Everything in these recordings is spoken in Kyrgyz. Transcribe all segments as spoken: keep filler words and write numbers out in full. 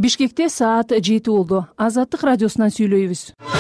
Бишкекте саат жети болду. Азаттык радиосунан сүйлөйбүз.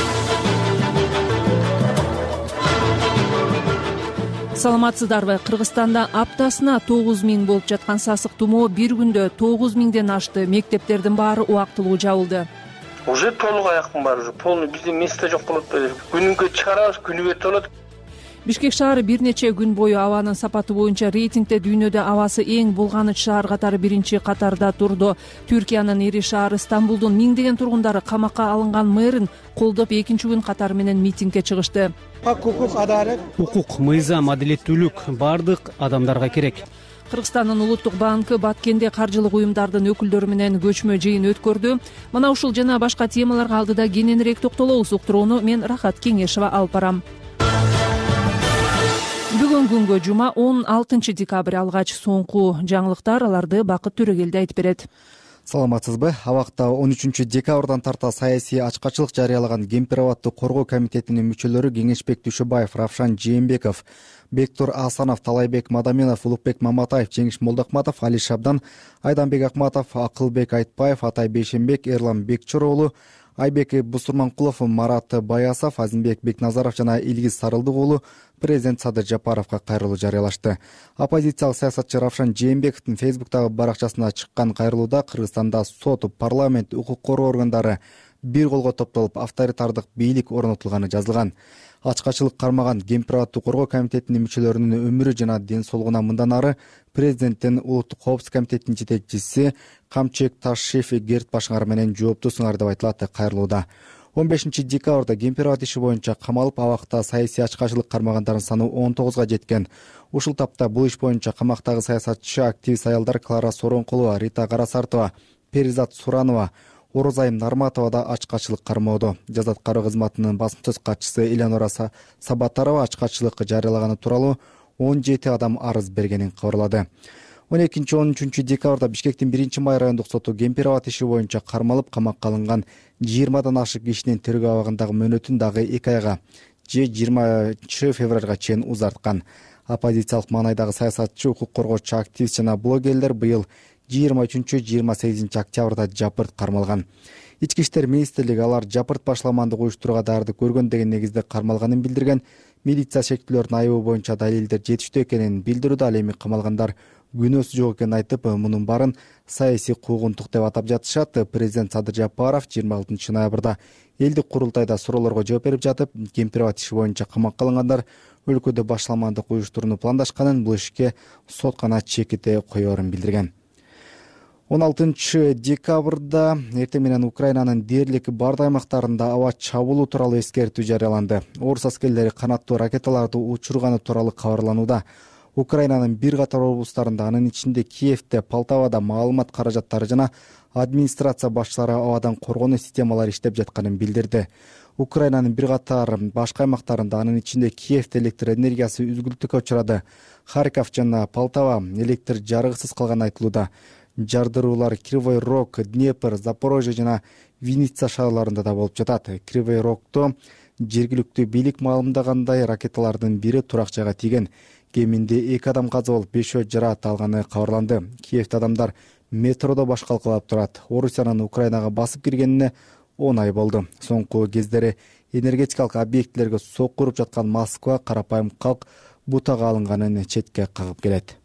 Саламатсыздарбы? Кыргызстанда аптасына тогуз миң болуп жаткан сасык тумоо бир күндө тогуз миңден ашты. Мектептердин баары убактылуу жабылды. Уже толук аяктын баары уже полный бизде место жок болот. Күнүгө чыгарабыз, күнүгө толот. Бишкек шаары бир нече күн бою абанын сапаты боюнча рейтингде дүйнөдө абасы эң булганыч шаар катары биринчи катарда турду. Түркиянын ири шаары Стамбулдун миңдеген тургундары камакка алынган мэрин колдоп экинчи күн катары менен митингге чыгышты. Укук, адалет, укук, мыйзам, адилеттүүлүк баардык адамдарга керек. Кыргызстандын улуттук банкы Баткенде каржылык уюмдардын өкүлдөрү менен көчмө жыйын өткөрдү. Мына ушул жана башка темаларга алдыда кененирээк токтолобуз. Уктурууну мен Рахат Кеңешова алып барам. Бүгүн күнгө жума он алтынчы декабрь алгач соңку жаңылыктар, аларды Бакыт Төрөгелди айтып берет. Саламатсызбы? Абакта он үчүнчү декабрдан тарта саясий ачкачылык жарыялаган Кемпир-Абадты коргоо комитетинин мүчөлөрү Кеңешбек Дүйшөбаев, Равшан Жээнбеков, Бектур Асанов, Талайбек Мадаминов, Улукбек Маматаев, Жеңиш Молдокматов, Али Шабдан, Айданбек Акматов, Акылбек Айтбаев, Атай Бейшенбек, Эрлан Бекчуроğlu, Айбек Бусурманкулов, Марат Баясов, Азимбек Бекназаров жана Илгиз Сарылдык уулу президент Садыр Жапаровго кайрылуу жарыялашты. Оппозициялык саясатчы Равшан Жээнбековдун фейсбуктагы баракчасына чыккан кайрылууда Кыргызстанда сот, парламент, укук коргоо органдары бир колго топтолуп авторитардык бийлик орнотулганы жазылган. Ачкачылык кармаган Кемпир-Абадты коргоо комитетинин мүчөлөрүнүн өмүрү жана ден соолугуна мындан ары президенттин улуттук коопсуздук комитетинин жетекчиси Камчек Ташшиф Герт башкар менен жооптусуңар деп айтылат кайрылууда. он бешинчи декабрда Кемпир-Абад иши боюнча камалып, абакта саясий ачкачылык кармагандардын саны он тогузга жеткен. Ушул тапта бул иш боюнча камактагы саясатчы, активист аялдар Клара Соронкулова, Рита Карасартова, Перизат Суранова, Орозайым Нарматова да ачкачылык кармоодо. Жазат кароо кызматынын басма сөз катчысы Элеонора Сабатарова ачкачылык жарыялаганы тууралуу он жети адам арыз бергенин кабарлады. он экинчи он үчүнчү декабрда Бишкектин биринчи май райондук соту Кемпир-Абад иши боюнча кармалып, камакка алынган жыйырмадан ашык кишинин тергөө абагындагы мөөнөтүн дагы эки айга же жыйырманчы февралга чейин узарткан. Оппозициялык маанайдагы саясатчы, укук коргоочу, активист жана блогерлер быйыл жыйырма үчүнчү жыйырма сегизинчи октябрда жапырт кармалган. Ички иштер министрлиги алар жапырт башламандык уюштурууга даярдык көргөн деген негизде кармалганын билдирген. Милиция шектүүлөрдүн айыбы боюнча далилдер жетиштүү экенин билдирүүдө. Ал эми камалгандар күнөөсү жок экенин айтып, мунун баарын саясий куугунтук деп атап жатышат. Президент Садыр Жапаров жыйырма алтынчы ноябрда элдик курултайда суроолорго жооп берип жатып, Кемпир-Абад иши боюнча камакка алынгандар өлкөдө башламандык уюштурууну пландашканын, бул ишке сот гана чеките коерун билдирген. он алтынчы декабрда эртең менен Украинанын дээрлик бардык аймактарында аба чабуулу тууралуу эскертүү жарыяланды. Орус аскерлери канаттуу ракеталарды учурганы тууралуу кабарланууда. Украинанын бир катар облустарында, анын ичинде Киевде, Полтавада маалымат каражаттары жана администрация башчылары абадан коргонуу системалары иштеп жатканын билдирди. Украинанын бир катар башка аймактарында, анын ичинде Киевде электр энергиясы үзгүлтүккө учурады. Харьков жана Полтава электр жарыгысыз калганы айтылууда. Жардыруулар Кривой Рог, Днепр, Запорожье жана Винница шаарларында да болуп жатат. Кривой Рогдо жергиликтүү бийлик маалымдагандай, ракеталардын бири турак жайга тийген. Кеминде эки адам каза болуп, бешөө жараат алганы кабарланды. Киевде адамдар метродо баш калкалап турат. Орусиянын Украинага басып киргенине он ай болду. Соңку кездери энергетикалык объектилерге сокку уруп жаткан Москва карапайым калк бутага алынганын четке кагып келет.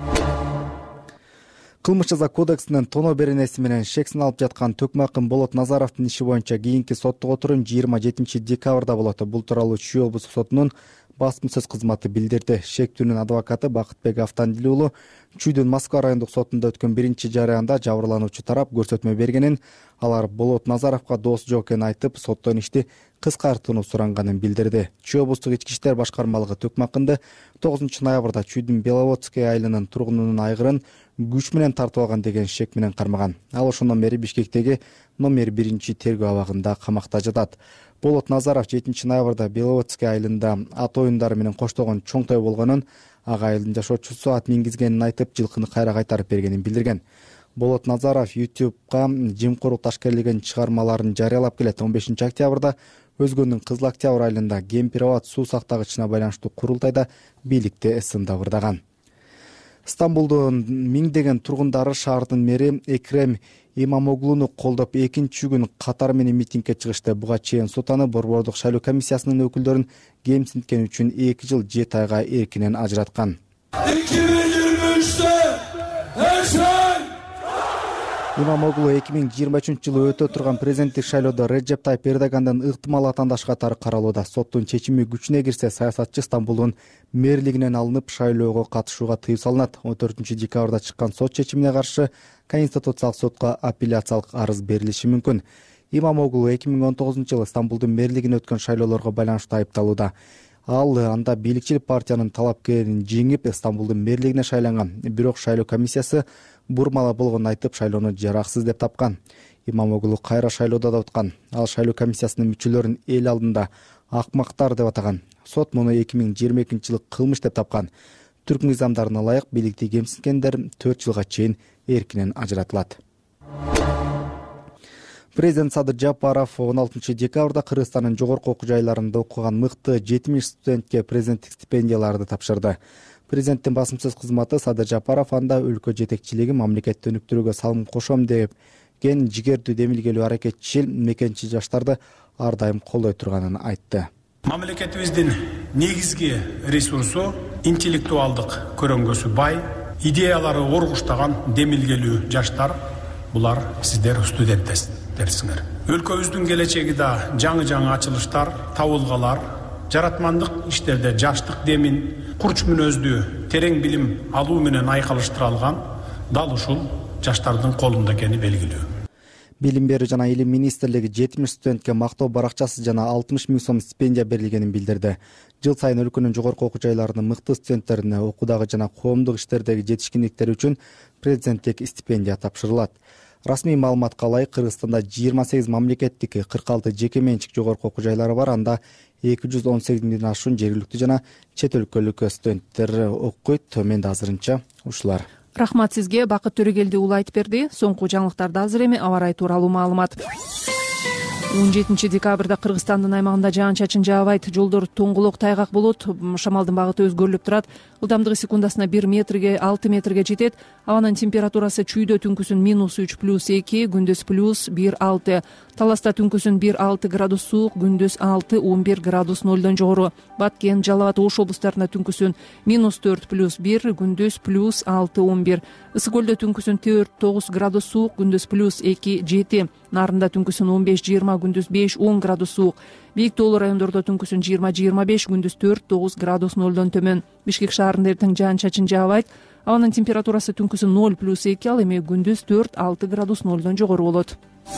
Кылмыш жаза кодексинин тоноо беренеси менен шексин алып жаткан Төкмакын Болот Назаровдун иши боюнча кийинки соттук отурум жыйырма жетинчи декабрда болот. Бул тууралуу Чүй облустук сотунун басма сөз кызматы билдирди. Шектүүнүн адвокаты Бакытбек Автандили уулу Чүйдүн Москва райондук сотунда өткөн биринчи жарыяында жабырлануучу тарап көрсөтмө бергенин, алар Болот Назаровго дос жок экенин айтып, соттон ишти кыскартууну суранганын билдирди. Чүй облустук ички иштер башкармалыгы Төкмакынды тогузунчу ноябрда Чүйдүн Беловодский айылынын тургунунун айгырын күч менен тартып алган деген шек менен кармаган. Ал ошондон бери Бишкектеги номер биринчи тергөө абагында камакта жатат. Болот Назаров жетинчи ноябрда Беловодский айылында ат оюндары менен коштолгон чоң той болгонун, ага айылдын жашоочусу ат мингизгенин айтып, жылкыны кайра кайтарып бергенин билдирген. Болот Назаров ютубка жемкорлук ташкерлеген чыгармаларын жарыялап келет. он бешинчи октябрда Өзгөндүн Кызыл Октябрь айылында Кемпир-Абад суу сактагычына байланыштуу курултайда бийликти сында вырдаган. Стамбулдун миңдеген тургундары шаардын мэри Экрем Имамоглууну колдоп экинчи күн катары менен митингге чыгышты. Буга чейин сотаны борбордук шайлоо комиссиясынын өкүлдөрүн кемсинткени үчүн эки жыл жети айга эркинен ажыраткан. эки миң жыйырма үчтө Имамоглу эки миң жыйырма үчүнчү жылы өтө турган президенттик шайлоодо Реджеп Тайып Эрдогандын ыктымал атаандашы катары каралууда. Соттун чечими күчүнө кирсе, саясатчы Стамбулдун мэрлигинен алынып шайлоого катышууга тыюу салынат. он төртүнчү декабрда чыккан сот чечимине каршы Конституциялык сотко апелляциялык арыз берилиши мүмкүн. Имамоглу эки миң он тогузунчу жылы Стамбулдун мэрлигине өткөн шайлоолорго байланыштуу айыпталууда. Ал анда бийликчил партиянын талапкерин жеңип Стамбулдун мэрлигине шайланган. Бирок шайлоо комиссиясы бурмала болгонун айтып, шайлоону жараксыз деп тапкан. Имамоглу кайра шайлоодо да уткан. Ал шайлоо комиссиясынын мүчөлөрүн эл алдында акмактар деп атаган. Сот муну эки миң жыйырма экинчи жылы кылмыш деп тапкан. Түрк мыйзамдарына ылайык бийликти кемсинткендер төрт жылга чейин эркинен ажыратылат. Президент Садыр Жапаров он алтынчы декабрда Кыргызстандын жогорку окуу жайларында окуган мыкты жетимиш студентке президенттик стипендияларды тапшырды. Президенттин басымсыз кызматы Садыр Жапаров анда өлкө жетекчилиги мамлекетти өнүктүрүүгө салым кошом деген жигердүү демилгелүү аракетчил мекенчи жаштарды ар дайым колдой турганын айтты. Мамлекетибиздин негизги ресурсу интеллектуалдык көрөңгөсү бай, идеялары оргуштаган демилгелүү жаштар. Булар сиздер студенттерсиңер. Өлкөбүздүн келечеги да жаңы-жаңы ачылыштар, табылгалар, жаратмандык иштерде жаштык демин, курч мүнөздүү, терең билим алуу менен айкалыштырылган дал ушул жаштардын колунда экени белгилүү. Билим берүү жана илим министрлиги жетимиш студентке мактоо баракчасы жана алтымыш миң сом стипендия берилгенин билдирди. Жыл сайын өлкөнүн жогорку окуу жайларынын мыкты студенттерине окуудагы жана коомдук иштердеги жетишкиндиктери үчүн президенттик стипендия тапшырылат. Расмий маалыматка ылайык, Кыргызстанда жыйырма сегиз мамлекеттик, кырк алты жеке менчик жогорку окуу жайлары бар. Анда эки жүз он сегиз миңден ашуун жергиликтүү жана чет өлкөлүк студенттер окуйт. Төмөндө азырынча ушулар. Рахмат сизге. Бакыт Төрөгелди уулу айтып берди. Соңку жаңылыктарды азыр эми аба ырайы тууралуу маалымат. он жетинчи декабрда Кыргызстандын аймагында жаан-чачын жаабайт. Жолдор тоңголок, тайгак болот. Шамалдын багыты өзгөрүлүп турат. Ылдамдыгы секундасына бир метрге алты метрге жетет. Абанын температурасы чүйдө түнкүсүн минус үч плюс эки, күндүз плюс бир алты. Таласта түнкүсүн бир алты градус суук, күндүз алты он бир градус нолдон жогору. Баткен, Жалал абад, Ош облустарында түнкүсүн минус төрт плюс бир, күндүз плюс алты он бир. Ысык көлдө түнкүсүн төрт тогуз градус суук, күндүз плюс эки жети. Нарында түнкүсүн он беш жыйырма, күндүз беш он градус суук. Бийик тоолуу райондордо түнкүсүн жыйырма жыйырма беш, күндүз төрт тогуз градус нолдон төмөн. Бишкек шаарында эртең жаан-чачын жаабайт. Абанын температурасы түнкүсүн ноль плюс эки, ал эми күндүз төрт алты градус нолдон жогору болот.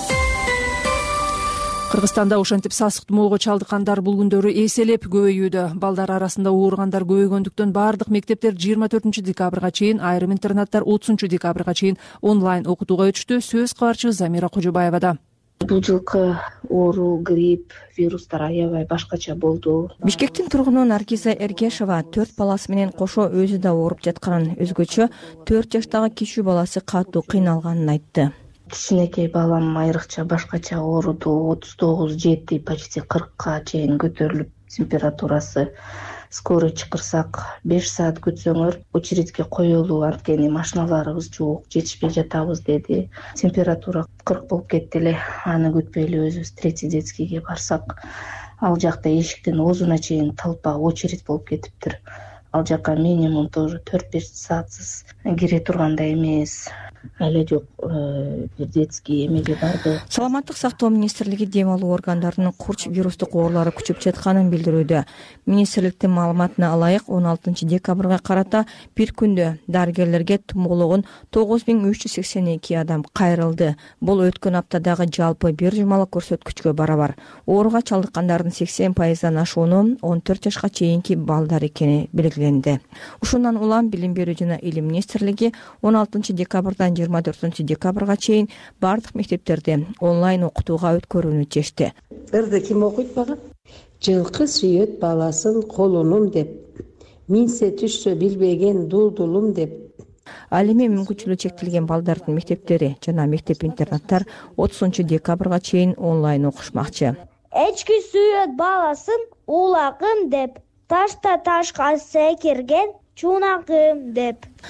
Кыргызстанда ошентип сасык тумоого чалдыккандар бул күндөрү эселеп көбөйүүдө. Балдар арасында ооругандар көбөйгөндүктөн баардык мектептер жыйырма төртүнчү декабрга чейин, айрым интернаттар отузунчу декабрга чейин онлайн окутууга өтүштү. Сөз кабарчыбыз Замира Кожобаевада. Бул жылкы оору, грипп, вирустар аябай башкача болду. Бишкектин тургуну Наргиза Эргешова төрт баласы менен кошо өзү да ооруп жатканын, өзгөчө төрт жаштагы кичүү баласы катуу кыйналганын айтты. Кичинекей балам айрыкча башкача ооруду. отуз тогуз жети, почти кыркка чейин көтөрүлүп температурасы. Скорый чакырсак беш саат күтсөңөр очередке коелуу, анткени машиналарыбыз жок, жетишпей жатабыз деди. Температура кырк болуп кетти эле. Аны күтпөй эле өзүбүз третий детскийге барсак, ал жакта эшиктин оозуна чейин толпа, очередь болуп кетиптир. Ал жака минимум тоже төрт беш саатсыз кире тургандай эмес. Эле жок, бир детский эмеге барды. Саламаттык сактоо министрлиги дем алуу органдарынын курч вирустук оорулары күчөп жатканын билдирүүдө. Министрликтин маалыматына ылайык, он алтынчы декабрга карата бир күндө дарыгерлерге тумоологон тогуз миң үч жүз сексен эки адам кайрылды. Бул өткөн аптадагы жалпы бир жумалык көрсөткүчкө барабар. Ооруга чалдыккандардын сексен пайыздан ашууну он төрт жашка чейинки балдар экени белгиленди. Ушундан улам Билим берүү жана илим министрлиги он алтынчы декабрдан жыйырма төртүнчү декабрга чейин бардык мектептерде онлайн окутууга өткөрүүнү чечти. Ырды ким окуйт бага? Жылкы сүйөт баласын колунум деп, минсе түшсө билбеген дулдулум деп. Ал эми мүмкүнчүлүгү чектелген балдардын мектептери жана мектеп-интернаттар отузунчу декабрга чейин онлайн окушмакчы. Эчки сүйөт баласын улагым деп, ташта ташка секирген чунагым деп.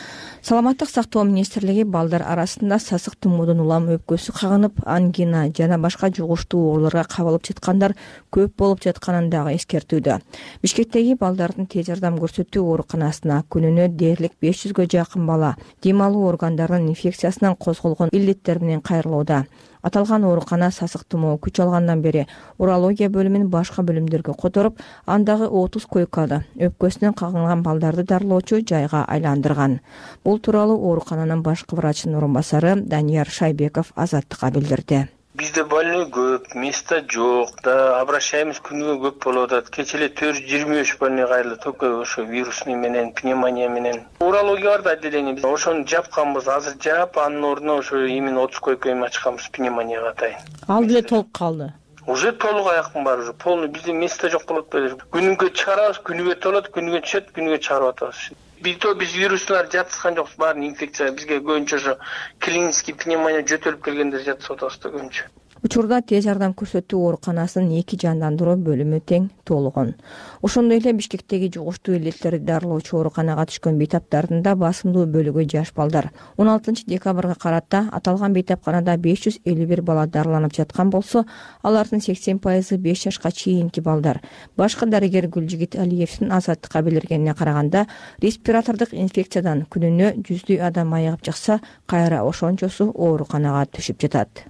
Саламаттык сактоо министрлиги балдар арасында сасык тумоодон улам өпкөсү кагынып, ангина жана башка жугуштуу ооруларга кабылып жаткандар көп болуп жатканын дагы эскертүүдө. Бишкектеги балдардын тез жардам көрсөтүү ооруканасына күнүнө дээрлик беш жүзгө жакын бала дем алуу органдарынын инфекциясынан козголгон илдеттер менен кайрылууда. Аталган оорукана сасык тумоо күч алгандан бери урология бөлүмүн башка бөлүмдөргө которуп, андагы отуз койкада өпкөсүнөн кагылган балдарды дарылоочу жайга айландырган. Бул тууралуу оорукананын башкы врачынын орун басары Данияр Шайбеков Азаттыкка билдирди. Бизде больной көп, место жок да, обращаемыз күнүгө көп болуп атат. Кече эле төрт жүз жыйырма үч больной кайрылды, только ошо вирусный менен, пневмония менен. Урология бар да отделение, биз ошону жапканбыз, азыр жаап, анын ордуна ошо именно отуз койка эми ачканбыз пневмонияга атайын. Ал деле толук калды. Уже толук аяктын баары уже полный, бизде место жок болот беле. Күнүгө чыгарабыз, күнүгө толот, күнүгө түшөт, күнүгө чыгарып атабыз. Бизде биз вируслар жаткан жокпуз, баарын инфекция бизге көбүнчө ошо клинический пневмония жөтөлүп келгендер жатып атабыз да көбүнчө. Учурда тез жардам көрсөтүү ооруканасынын эки жандандыруу бөлүмү тең толугун. Ошондой эле Бишкектеги жугуштуу илдеттерди дарылоочу ооруканага түшкөн бейтаптардын да басымдуу бөлүгү жаш балдар. он алтынчы декабрга карата аталган бейтапканада беш жүз элүү бир бала дарыланып жаткан болсо, алардын сексен пайызы беш жашка чейинки балдар. Башкы дарыгер Гүлжигит Алиевдин Азаттыкка билдиргенине караганда, респиратордук инфекциядан күнүнө жүздөй адам айыгып чыкса, кайра ошончосу ооруканага түшүп жатат.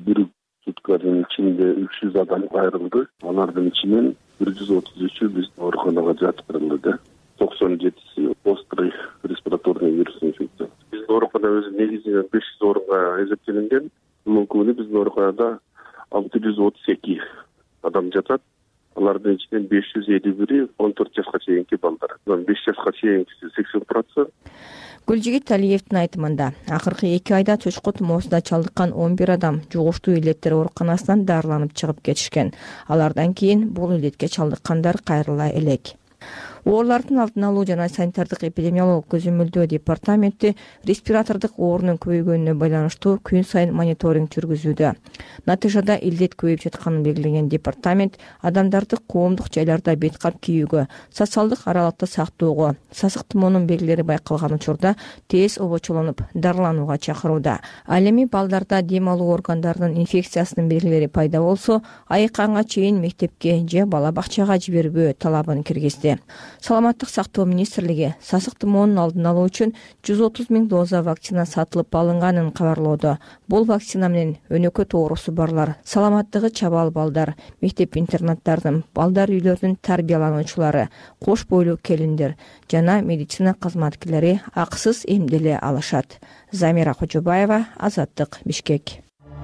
Сутканын ичинде үч жүз адам кайрылды. Алардын ичинен бир жүз отуз үчү биз ооруканага жаткырылды. токсон жетиси острый респираторный вирус инфекция. Биздин оорукана өзү негизинен беш жүз орунга эсептелинген. Бүгүнкү күнү биздин ооруканада алты жүз отуз эки адам жатат. Алардын ичинен беш жүз элүү бири он төрт жашка чейинки балдар. беш жашка чейинкиси сексен процент. Гүлжигит Алиевдин айтымында, акыркы эки айда чочко тумоосуна чалдыккан он бир адам жугуштуу илдеттер ооруканасынан дарыланып чыгып кетишкен. Алардан кийин бул илдетке чалдыккандар кайрыла элек. Оорулардын алдын алуу жана санитардык эпидемиологиялык көзөмөлдөө департаменти респиратордук оорунун көбөйгөнүнө байланыштуу күн сайын мониторинг жүргүзүүдө. Натыйжада илдет көбөйүп жатканын белгилеген департамент адамдарды коомдук жайларда бет кап кийүүгө, социалдык аралыкты сактоого, сасык тумоонун белгилери байкалган учурда тез обочолонуп дарыланууга чакырууда. Ал эми балдарда дем алуу органдарынын инфекциясынын белгилери пайда болсо, айыкканга чейин мектепке же бала бакчага жибербөө талабын киргизди. Саламаттык сактоо министрлиги сасык тумоонун алдын алуу үчүн жүз отуз миң доза вакцина сатылып алынганын кабарлоодо. Бул вакцина менен өнөкөт оорусу барлар, саламаттыгы чабал балдар, мектеп-интернаттардын, балдар үйлөрүнүн тарбиялануучулары, кош бойлуу келиндер жана медицина кызматкерлери акысыз эмделе алышат. Замира Кожобаева, Азаттык, Бишкек.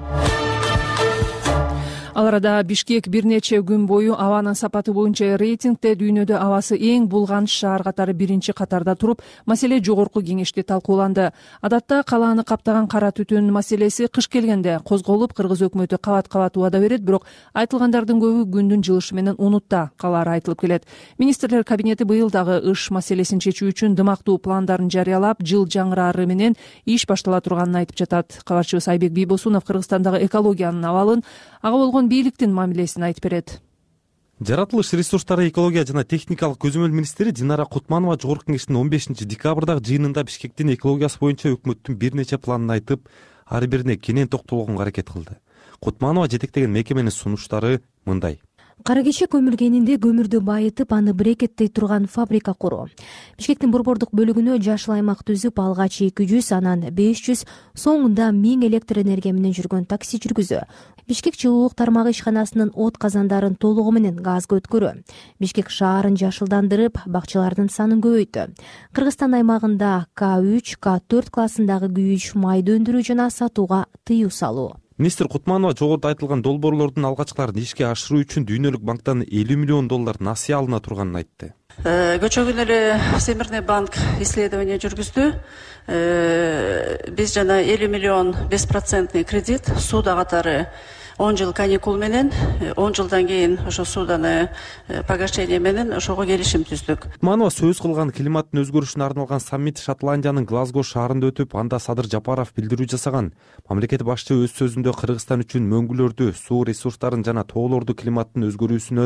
Ал арада Бишкек бир нече күн бою абанын сапаты боюнча рейтингде дүйнөдө абасы эң булган шаар катары биринчи катарда туруп, маселе жогорку кеңеште талкууланды. Адатта калааны каптаган кара түтүн маселеси кыш келгенде козголуп, кыргыз өкмөтү кабат-кабат убада берет, бирок айтылгандардын көбү күндүн жылышы менен унутта калаары айтылып келет. Министрлер кабинети быйыл дагы ыш маселесин чечүү үчүн дымактуу пландарын жарыялап, жыл жаңырары менен иш баштала турганын айтып жатат. Кабарчыбыз Айбек Бийбосунов Кыргызстандагы экологиянын абалын, ага болгон бийликтин мамилесин айтып берет. Жаратылыш ресурстары, экология жана техникалык көзөмөл министри Динара Кутманова жогорку кеңештин он бешинчи декабрдагы жыйынында Бишкектин экологиясы боюнча өкмөттүн бир нече планын айтып, ар бирине кенен токтолгонго аракет кылды. Кутманова жетектеген мекеменин сунуштары мындай. Кара кече көмүлгенинде көмүрдү байытып, аны брекеттей турган фабрика куруу. Бишкектин борбордук бөлүгүнө жашыл аймак түзүп, алгач эки жүз, анан беш жүз, соңунда миң электр энергия менен жүргөн такси жүргүзүү. Бишкек жылуулук тармагы ишканасынын от казандарын толугу менен газга өткөрүү. Бишкек шаарын жашылдандырып, бакчалардын санын көбөйттү. Кыргызстан аймагында К үч, К төрт классындагы күйүүч майды өндүрүү жана сатууга тыюу салуу. Министр Кутманова жогоруда айтылган долбоорлордун алгачкыларын ишке ашыруу үчүн Дүйнөлүк банктан элүү миллион доллар насыя алына турганын айтты. Көчөгүн эле Всемирный банк исследование жүргүздү. Биз жана элүү миллион беш проценттный кредит сууда катары он жыл каникул менен, он жылдан кийин ошо суданы погашение менен ошого келишим түздүк. Кутманова сөз кылган климаттын өзгөрүшүнө арналган саммит Шотландиянын Глазго шаарында өтүп, анда Садыр Жапаров билдирүү жасаган. Мамлекет башчы өз сөзүндө Кыргызстан үчүн мөңгүлөрдү, суу ресурстарын жана тоолорду климаттын өзгөрүүсүнөн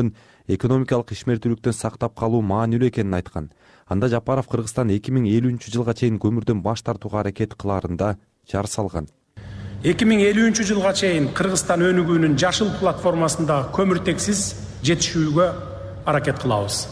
экономикалык ишмердүүлүктөн сактап калуу маанилүү экенин айткан. Анда Жапаров Кыргызстан эки миң элүүнчү жылга чейин көмүрдөн баш тартууга аракет кылаарында жар салган. эки миң элүүнчү жылга чейин Кыргызстан өнүгүүнүн жашыл платформасында көмүртексиз жетишүүгө аракет кылабыз.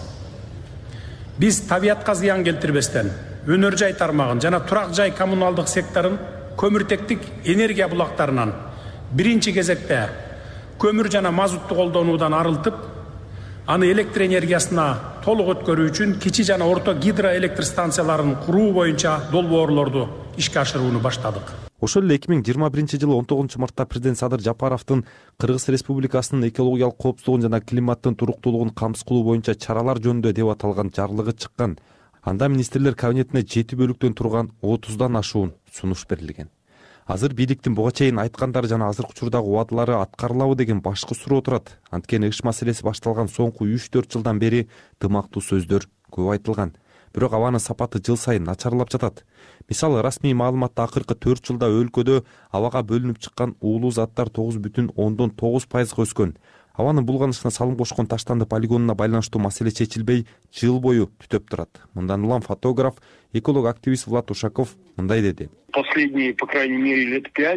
Биз табиятка зыян келтирбестен өнөр жай тармагын жана турак жай коммуналдык секторун көмүртектик энергия булактарынан биринчи кезекте көмүр жана мазутты колдонуудан арылтып, аны электр энергиясына толук өткөрүү үчүн кичи жана орто гидроэлектр станцияларын куруу боюнча долбоорлорду ишке ашырууну баштадык. Ошол эле эки миң жыйырма биринчи жылы он тогузунчу мартта президент Садыр Жапаровдун Кыргыз Республикасынын экологиялык коопсуздугун жана климаттын туруктуулугун камсыз кылуу боюнча чаралар жөнүндө деп аталган жарлыгы чыккан. Анда министрлер кабинетине жети бөлүктөн турган отуздан ашуун сунуш берилген. Азыр бийликтин буга чейин айткандары жана азыркы учурдагы убадалары аткарылабы деген башкы суроо турат. Анткени иш маселеси башталган соңку үч төрт жылдан бери дымактуу сөздөр көп айтылган. Бирок абанын сапаты жыл сайын начарлап жатат. Мисалы, расмий маалыматта акыркы төрт жылда өлкөдө абага бөлүнүп чыккан уулуу заттар тогуз бүтүн ондон тогуз пайызга өскөн. Абанын булганышына салым кошкон Таштанды полигонуна байланыштуу маселе чечилбей, жыл бою түтөп турат. Мындан улам фотограф, эколог активист Влад Ушаков мындай деди. Последние, по крайней мере, лет пять.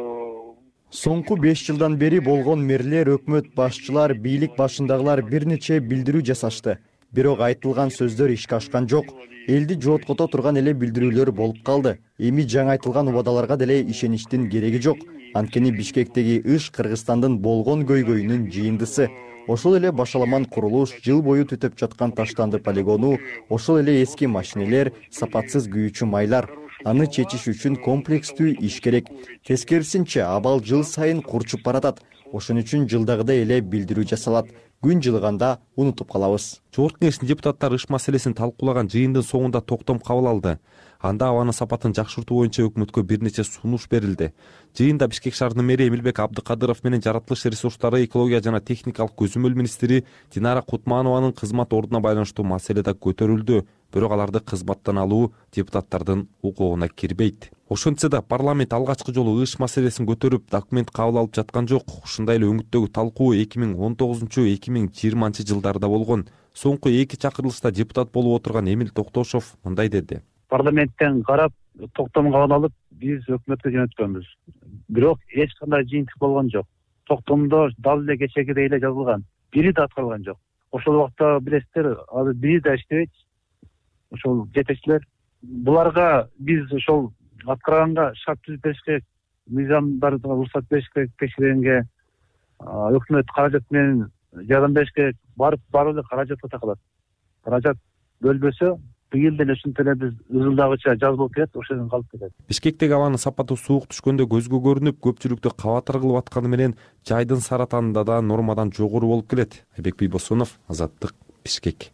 Соңку беш жылдан бери болгон мэрлер, өкмөт башчылар, бийлик башындагылар бир нече билдирүү жасашты. Бирок айтылган сөздөр ишке ашкан жок. Элди жооткото турган эле билдирүүлөр болуп калды. Эми жаңы айтылган убадаларга деле ишеништин кереги жок. Анткени Бишкектеги иш Кыргызстандын болгон көйгөйүнүн жыйындысы. Ошол эле башаламан курулуш, жыл бою түтөп жаткан Таштанды полигону, ошол эле эски машинелер, сапатсыз күйүүчү майлар. Аны чечиш үчүн комплекстүү иш керек. Тескерисинче, абал жыл сайын курчуп баратат. Ошон үчүн жылдагыдай эле билдирүү жасалат. Күн жылыганда унутуп калабыз. Жогорку кеңештин депутаттары иш маселесин талкуулаган жыйындын соңунда токтом кабыл алды. Анда абанын сапатын жакшыртуу боюнча өкмөткө бир нече сунуш берилди. Жыйында Бишкек шаарынын мэри Эмилбек Абдыкадыров менен жаратылыш ресурстары, экология жана техникалык көзөмөл министри Динара Кутманованын кызмат ордуна байланыштуу маселе да көтөрүлдү. Бирок аларды кызматтан алуу депутаттардын укугуна кирбейт. Ошентсе да парламент алгачкы жолу иш маселесин көтөрүп, документ кабыл алып жаткан жок. Ушундай эле өңүттөгү талкуу эки миң он тогузунчу эки миң жыйырманчы жылдарда болгон. Соңку эки чакырылышта депутат болуп отурган Эмил Токтошов мындай деди. Парламенттен карап, токтом кабыл алып, биз өкмөткө жөнөткөнбүз. Бирок эч кандай жыйынтык болгон жок. Токтомдо дал эле кечегидей эле жазылган. Бири да аткарылган жок. Ошол убакта билесиздер, азыр бири да иштебейт. Ошол жетекчилер, буларга биз ошол аткарганга шарт түзүп бериш керек, мыйзамдарга уруксат бериш керек, текшергенге өкмөт каражат менен жардам бериш керек. Барып барып эле каражатка такалат. Каражат бөлбөсө, быйыл деле ушинтип эле биз ызылдагыча жазылып кетет, ошодон калып кетет. Бишкектеги абанын сапаты суук түшкөндө көзгө көрүнүп, көпчүлүктү кабатыр кылып атканы менен жайдын саратанында да нормадан жогору болуп келет. Айбек Бийбосунов, Азаттык, Бишкек.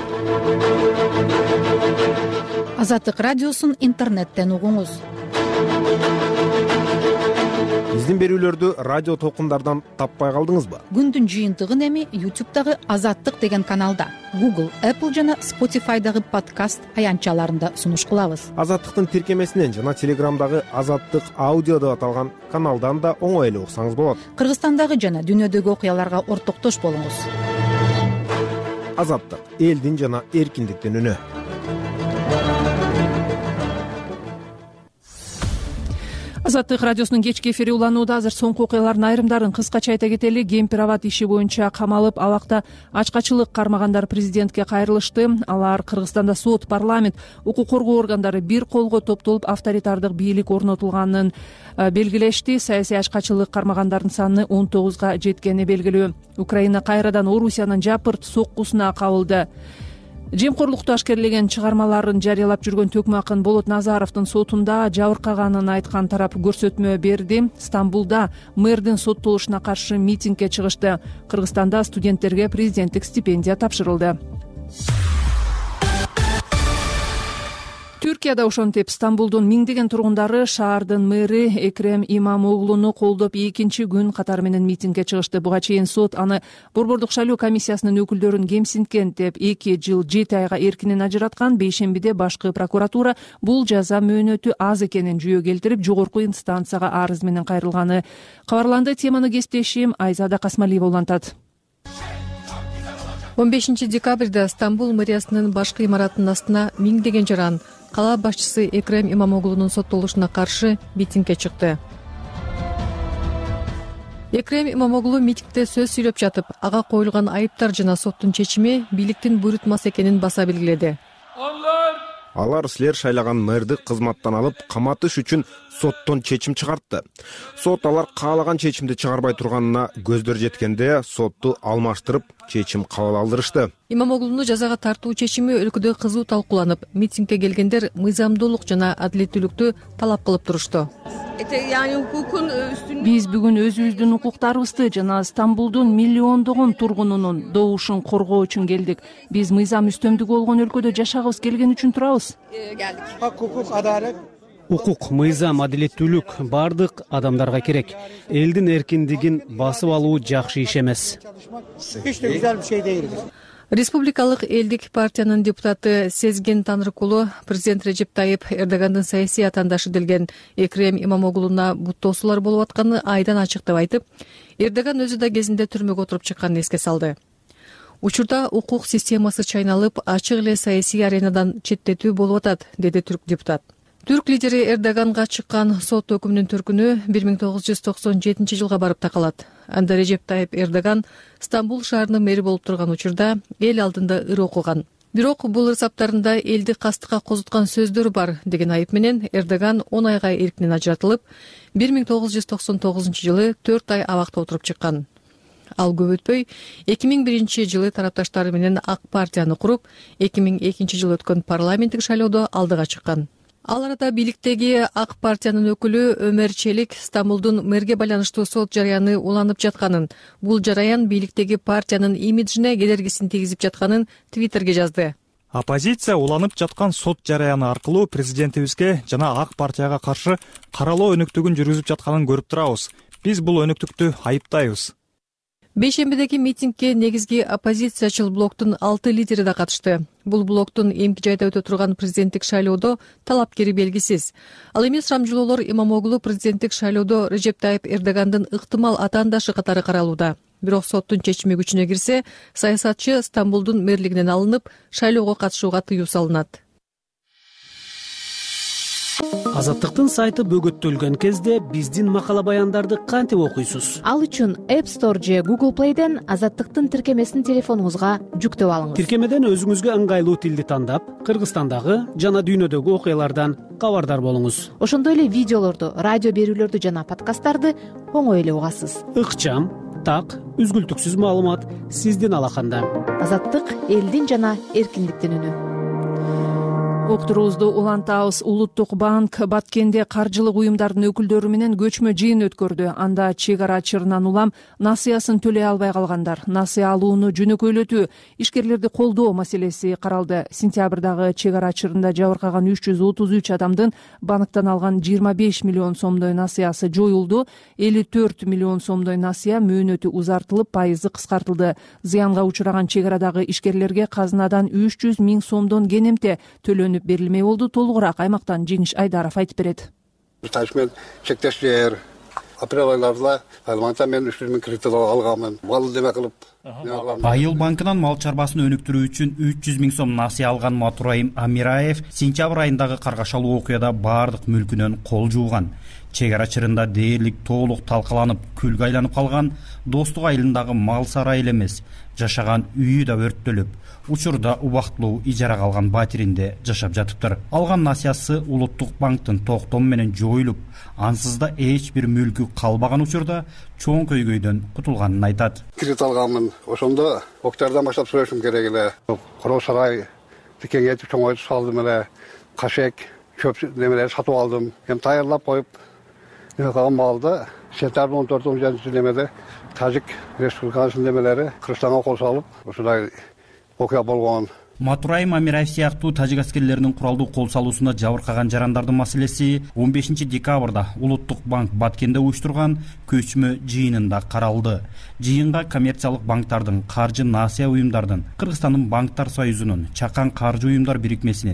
Азаттык радиосун интернеттен угуңуз. Биздин берүүлөрдү радио толкундардан таппай калдыңызбы? Күндүн жыйынтыгын эми YouTube'дагы Азаттык деген каналда, Google, Apple жана Spotify'дагы подкаст аянтчаларында сунуш кылабыз. Азаттыктын тиркемесинен жана Телеграмдагы Азаттык аудио деп аталган каналдан да оңой эле уксаңыз болот. Кыргызстандагы жана дүйнөдөгү окуяларга ортоктош болуңуз. Азаттык, элдин жана эркиндиктин үнү. Азаттык радиосунун кечки эфири уланууда. Азыр соңку окуялардын айрымдарын кыскача айта кетели. Кемпир-абад иши боюнча камалып, абакта ачкачылык кармагандар президентке кайрылышты. Алар Кыргызстанда сот, парламент, укук коргоо органдары бир колго топтолуп авторитардык бийлик орнотулганын белгилешти. Саясий ачкачылык кармагандардын саны он тогузга жеткени белгилүү. Украина кайрадан Орусиянын жапырт соккусуна кабылды. Жемкорлукту ашкерлеген чыгармаларын жарыялап жүргөн Төкмө акын Болот Назаровдун сотунда жабыркаганын айткан тарап көрсөтмө берди. Стамбулда мэрдин соттолушуна каршы митингге чыгышты. Кыргызстанда студенттерге президенттик стипендия тапшырылды. Түркияда ошентип Стамбулдун миңдеген тургундары шаардын мэри Экрем Имамоглуну колдоп экинчи күн катары менен митингге чыгышты. Буга чейин сот аны Борбордук шайлоо комиссиясынын өкүлдөрүн кемсинткен деп эки жыл жети айга эркинен ажыраткан. Бейшембиде башкы прокуратура бул жаза мөөнөтү аз экенин жүйө келтирип, жогорку инстанцияга арыз менен кайрылганы кабарланды. Теманы кесиптешим Айзада Касмалиева улантат. он бешинчи декабрда Стамбул мэриясынын башкы имаратынын астына миңдеген жаран кала башчысы Экрем Имамоглунун соттолушуна каршы митингге чыкты. Экрем Имамоглу митингде сөз сүйлөп жатып, ага коюлган айыптар жана соттун чечими бийликтин буйрутмасы экенин баса белгиледи. Алар силер шайлаган мэрди кызматтан алып каматыш үчүн соттон чечим чыгартты. Сот алар каалаган чечимди чыгарбай турганына көздөр жеткенде сотту алмаштырып чечим кабыл алдырышты. Имамоглуну жазага тартуу чечими өлкөдө кызуу талкууланып, митингге келгендер мыйзамдуулук жана адилеттүүлүктү талап кылып турушту. Биз бүгүн өзүбүздүн укуктарыбызды жана Стамбулдун миллиондогон тургунунун добушун коргоо үчүн келдик. Биз мыйзам үстөмдүгү болгон өлкөдө жашагыбыз келген үчүн турабыз. Укук, мыйзам, адилеттүүлүк бардык адамдарга керек. Элдин эркиндигин басып алуу жакшы иш эмес. Республикалык элдик партиянын депутаты Сезген Танрыкулу президент Режеп Тайып Эрдогандын саясий атаандашы делген Экрем Имамоглуна буттоосулар болуп атканы айдан ачык деп айтып, Эрдоган өзү да кезинде түрмөгө отуруп чыкканын эске салды. Учурда укук системасы чайналып, ачык эле саясий аренадан четтетүү болуп атат, деди түрк депутат. Түрк лидери Эрдоганга чыккан сот өкүмүнүн түркүнү бир миң тогуз жүз токсон жетинчи жылга барып такалат. Анда Режеп Тайып Эрдоган Стамбул шаарынын мэри болуп турган учурда эл алдында ыр окуган. Бирок бул ырсаптарында элди кастыкка козуткан сөздөр бар деген айып менен Эрдоган он айга эркинен ажыратылып, бир миң тогуз жүз токсон тогузунчу жылы төрт ай абакта отуруп чыккан. Ал көп өтпөй эки миң биринчи жылы тарапташтары менен Ак партияны куруп, эки миң экинчи жылы өткөн парламенттик шайлоодо алдыга чыккан. Ал арада бийликтеги Ак партиянын өкүлү Өмөр Челик Стамбулдун мэрге байланыштуу сот жараяны уланып жатканын, бул жараян бийликтеги партиянын имиджине кедергисин тийгизип жатканын Твиттерге жазды. Оппозиция уланып жаткан сот жараяны аркылуу президентибизге жана Ак партияга каршы каралоо өнөктүгүн жүргүзүп жатканын көрүп турабыз. Биз бул өнөктүктү айыптайбыз. Бейшембидеги митингге негизги оппозициячыл блоктун алты лидери да катышты. Бул блоктун эмки жайда өтө турган президенттик шайлоодо талапкери белгисиз. Ал эми Срамжулоолор Имамоглу президенттик шайлоодо Режеп Тайып Эрдогандын ыктымал атаандашы катары каралууда. Бирок соттун чечими күчүнө кирсе, саясатчы Стамбулдун мэрлигинен алынып, шайлоого катышууга тыюу салынат. Азаттыктын сайты бөгөттөлгөн кезде биздин макала баяндарды кантип окуйсуз? Ал үчүн App Store же Google Play'ден Азаттыктын тиркемесин телефонуңузга жүктөп алыңыз. Тиркемеден өзүңүзгө ыңгайлуу тилди тандап, Кыргызстандагы жана дүйнөдөгү окуялардан кабардар болуңуз. Ошондой эле видеолорду, радио берүүлөрдү жана подкасттарды оңой эле угасыз. Ыкчам, так, үзгүлтүксүз маалымат сиздин алаканда. Азаттык элдин жана эркиндиктин үнү. Уктуруубузду улантабыз. Улуттук банк Баткенде каржылык уюмдардын өкүлдөрү менен көчмө жыйын өткөрдү. Анда чек ара чырынан улам насыясын төлөй албай калгандар, насыя алууну жөнөкөйлөтүү, ишкерлерди колдоо маселеси каралды. Сентябрдагы чек ара чырында жабыркаган үч жүз отуз үч адамдын банктан алган жыйырма беш миллион сомдой насыясы жоюлду. элүү төрт миллион сомдой насыя мөөнөтү узартылып, пайызы кыскартылды. Зыянга учураган чек арадагы ишкерлерге казынадан үч жүз миң сомдон кенемте төлөнүп берилмей болду. Толугураак аймактан Жеңиш Айдаров айтып берет. Ташмен чектеш жер апрель айларында айлманта мен үч жүз миң кредит алганмын. Мал деме кылып. Айыл банкынан мал чарбасын өнүктүрүү үчүн үч жүз миң сом насыя алган Матурайым Амираев сентябрь айындагы каргашалуу окуяда бардык мүлкүнөн кол жууган. Чек ара чырында дээрлик толук талкаланып, күлгө айланып калган. Достук айылындагы мал сарай эле эмес, жашаган үйү да өрттөлүп, учурда убактылуу ижарага алган батиринде жашап жатыптыр. Алган насыясы Улуттук банктын токтому менен жоюлуп, ансыз да эч бир мүлкү калбаган учурда чоң көйгөйдөн кутулганын айтат. Кредит алганмын. Ошондо октябрдан баштап сүрөшүм керек эле. Короо сарай кеңейтип чоңойтуп салдым эле. Кашек, чөп немелер сатып алдым. Эми даярдап коюп неме калган малды сентябрь он төрт он жетинчи немеде Тажик Республикасынын немелери Кыргызстанга кол салып, ушундай окуя болгон. Матурайым Амираев сыяктуу тажик аскерлеринин куралдуу кол салуусунда жабыркаган жарандардын маселеси он бешинчи декабрда Улуттук банк Баткенде уюштурган көчмө жыйынында каралды. Жыйынга коммерциялык банктардын, каржы насыя уюмдардын, Кыргызстандын банктар союзунун, Чакан каржы уюмдар бирикмесинин,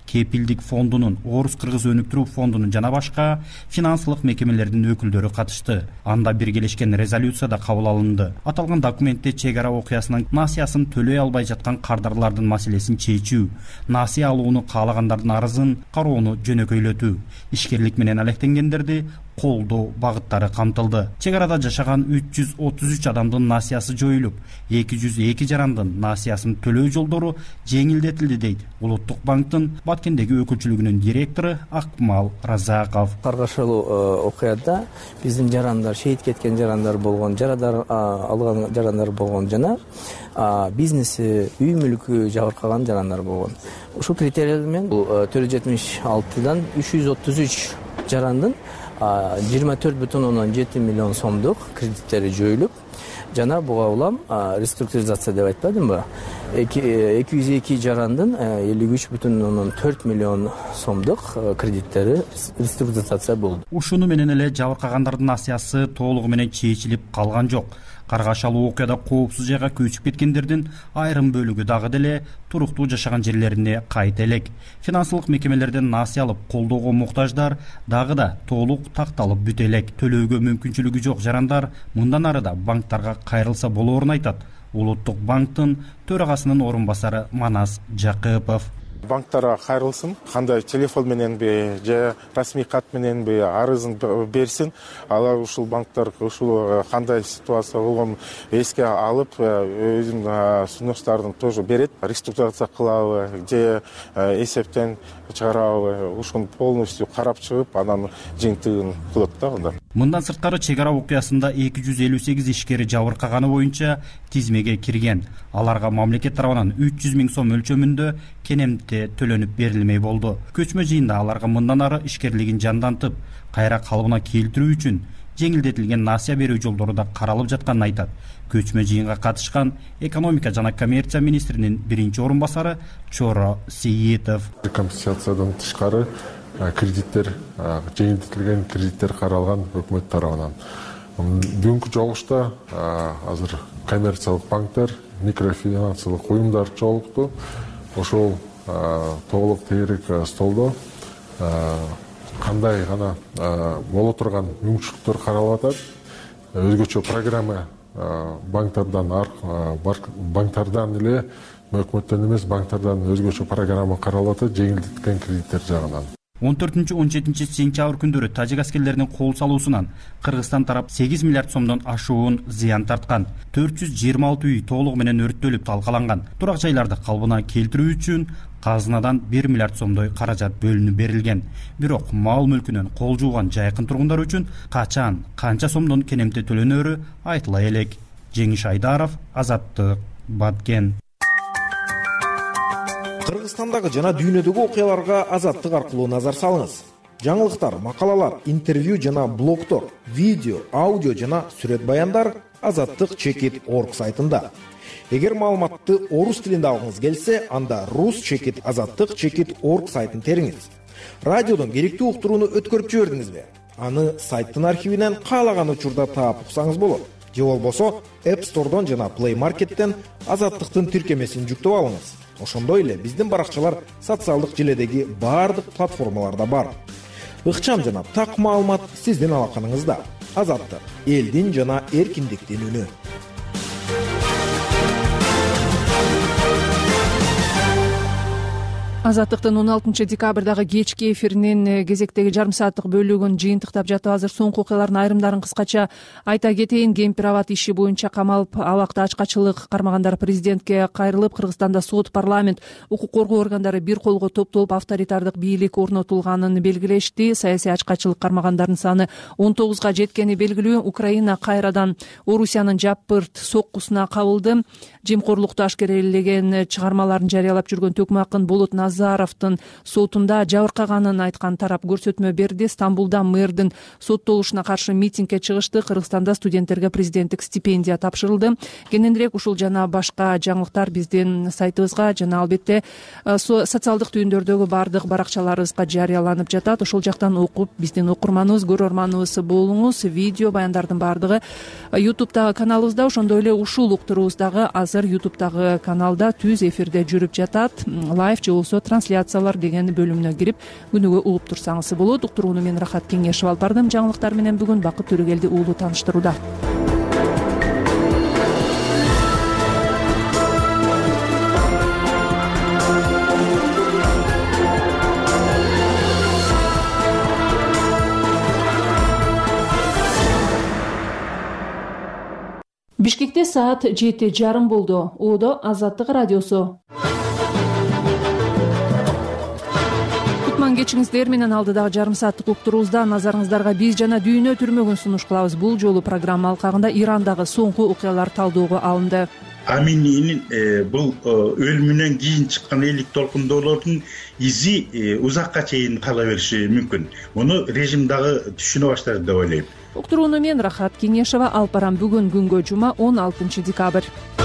кепилдик фондунун, Орус Кыргыз өнүктүрүү фондунун жана башка финансылык мекемелердин өкүлдөрү катышты. Анда биргелешкен резолюция да кабыл алынды. Аталган документте чек ара окуясынын насыясын төлөй албай жаткан кардарлардын маселесин чечүү, насыя алууну каалагандардын арызын кароону жөнөкөйлөтүү, ишкерлик менен алектенгендерди колдоо багыттары камтылды. Чек арада жашаган үч жүз отуз үч адамдын насыясы жоюлуп, эки жүз эки жарандын насыясын төлөө жолдору жеңилдетилди дейт Улуттук банктын Баткендеги өкүлчүлүгүнүн директору Акмал Разаков. Каргашалуу окуяда биздин жарандар, шейит кеткен жарандар болгон, жарадар алган жарандар болгон жана бизнеси, үй мүлкү жабыркаган жарандар болгон. Ушул критериялар менен бул төрт жүз жетимиш алтыдан үч жүз отуз үч жарандын жыйырма төрт бүтүн ондон жети миллион сомдук кредиттери жоюлуп, жана буга улам реструктуризация деп айтпадымбы, эки жүз эки жарандын элүү үч бүтүн ондон төрт миллион сомдук кредиттери реструктуризация болду. Ушуну менен эле жабыркагандардын насыясы толугу менен чечилип калган жок. Каргашалуу окуяда коопсуз жайга көчүп кеткендердин айрым бөлүгү дагы деле туруктуу жашаган жерлерине кайта элек. Финансылык мекемелерден насыя алып колдоого муктаждар дагы да толук такталып бүтө элек. Төлөөгө мүмкүнчүлүгү жок жарандар мындан ары да банктарга кайрылса болоорун айтат Улуттук банктын төрагасынын орун басары Манас Жакыпов. Банктарга кайрылсын, кандай телефон мененби же расмий кат мененби арызын берсин. Алар ушул банктар ушул кандай ситуация болгонун эске алып, өзүнүн сунуштарын тоже берет. Реструктурация кылабы же эсептен чыгарабы, ушуну полностью карап чыгып, анан жыйынтыгын кылат да анда. Мындан сырткары чек ара окуясында эки жүз элүү сегиз ишкери жабыркаганы боюнча тизмеге кирген. Аларга мамлекет тарабынан үч жүз миң сом өлчөмүндө кенемте төлөнүп берилмей болду. Көчмө жыйында аларга мындан ары ишкерлигин жандантып, кайра калыбына келтирүү үчүн жеңилдетилген насыя берүү жолдору да каралып жатканын айтат. Көчмө жыйынга катышкан экономика жана коммерция министринин биринчи орун басары Чоро Сейитов. Компенсациядан тышкары кредиттер, жеңилдетилген кредиттер каралган өкмөт тарабынан. Бүгүнкү жолугушта азыр коммерциялык банктар, микрофинансылык уюмдар жолукту. Ошол толук теерик столдо кандай гана боло турган мүмкүнчүлүктөр каралып атат. Өзгөчө программа банктардан банктардан эле, өкмөттөн эмес, банктардан өзгөчө программа каралып атат жеңилдетилген кредиттер жагынан. он төртүнчү он жетинчи сентябрь күндөрү тажик аскерлеринин кол салуусунан Кыргызстан тарап сегиз миллиард сомдон ашуун зыян тарткан. төрт жүз жыйырма алты үй толугу менен өрттөлүп талкаланган. Турак жайларды калыбына келтирүү үчүн казынадан бир миллиард сомдой каражат бөлүнүп берилген. Бирок мал мүлкүнөн кол жууган жайкын тургундар үчүн качан, канча сомдон кенемте төлөнөрү айтыла элек. Жеңиш Айдаров, Азаттык, Баткен. Кыргызстандагы жана дүйнөдөгү окуяларга Азаттык аркылуу назар салыңыз. Жаңылыктар, макалалар, интервью жана блогтор, видео, аудио жана сүрөт баяндар Азаттык чекит точка орг сайтында. Эгер маалыматты орус тилинде алгыңыз келсе, анда рус чекит азаттык чекит точка орг сайтын териңиз. Радиодон керектүү уктурууну өткөрүп жибердиңизби? Аны сайттын архивинен каалаган учурда таап уксаңыз болот. Же болбосо App Store'дон жана Play Market'тен Азаттыктын тиркемесин жүктөп алыңыз. Ошондой эле биздин баракчалар социалдык желедеги баардык платформаларда бар. Ыкчам жана так маалымат сиздин алаканыңызда. Азаттык — элдин жана эркиндиктин үнү. Азаттыктын он алтынчы декабрдагы кечки эфиринин кезектеги жарым сааттык бөлүгүн жыйынтыктап жатып, азыр соңку окуялардын айрымдарын кыскача айта кетейин. Кемпир-абад иши боюнча камалып, абакта ачкачылык кармагандар президентке кайрылып, Кыргызстанда сот, парламент, укук коргоо органдары бир колго топтолуп авторитардык бийлик орнотулганын белгилешти. Саясий ачкачылык кармагандардын саны он тогузга жеткени белгилүү. Украина кайрадан Орусиянын жапырт соккусуна кабылды. Жемкорлукту ашкерелеген чыгармаларын жарыялап жүргөн Төкмакын Болот Назаровдун сотунда жабыркаганын айткан тарап көрсөтмө берди. Стамбулда мэрдин соттолушуна каршы митингге чыгышты. Кыргызстанда студенттерге президенттик стипендия тапшырылды. Кененирээк ушул жана башка жаңылыктар биздин сайтыбызга жана албетте социалдык түйүндөрдөгү баардык баракчаларыбызга жарыяланып жатат. Ошол жактан окуп биздин окурманыбыз, көрөрманыбыз болуңуз. Видео баяндардын баардыгы ютубтагы каналыбызда, ошондой эле ушул уктуруубуз дагы азыр ютубтагы каналда түз эфирде жүрүп жатат. Лайв же болбосо трансляциялар деген бөлүмүнө кирип күнүгө угуп турсаңыз болот. Уктурууну мен Рахат Кеңешева алып бардым. Жаңылыктар менен бүгүн Бакыт Төрөгелди уулу тааныштырууда. Бишкекте саат жети жарым болду. Оодо Азаттык радиосу. Кутман кечиңиздер менен алдыдагы жарым сааттык уктуруубузда назарыңыздарга биз жана дүйнө түрмөгүн сунуш кылабыз. Бул жолу программа алкагында Ирандагы соңку окуялар талдөөгө алынды. Амининин бул өлүмүнөн кийин чыккан элик толкундоолордун изи узакка чейин кала бериши мүмкүн. Муну режим дагы түшүнө баштады деп ойлойм. Уктурууну мен Рахат Кеңешева алып барам. Бүгүн күнгө жума он алтынчы декабрь.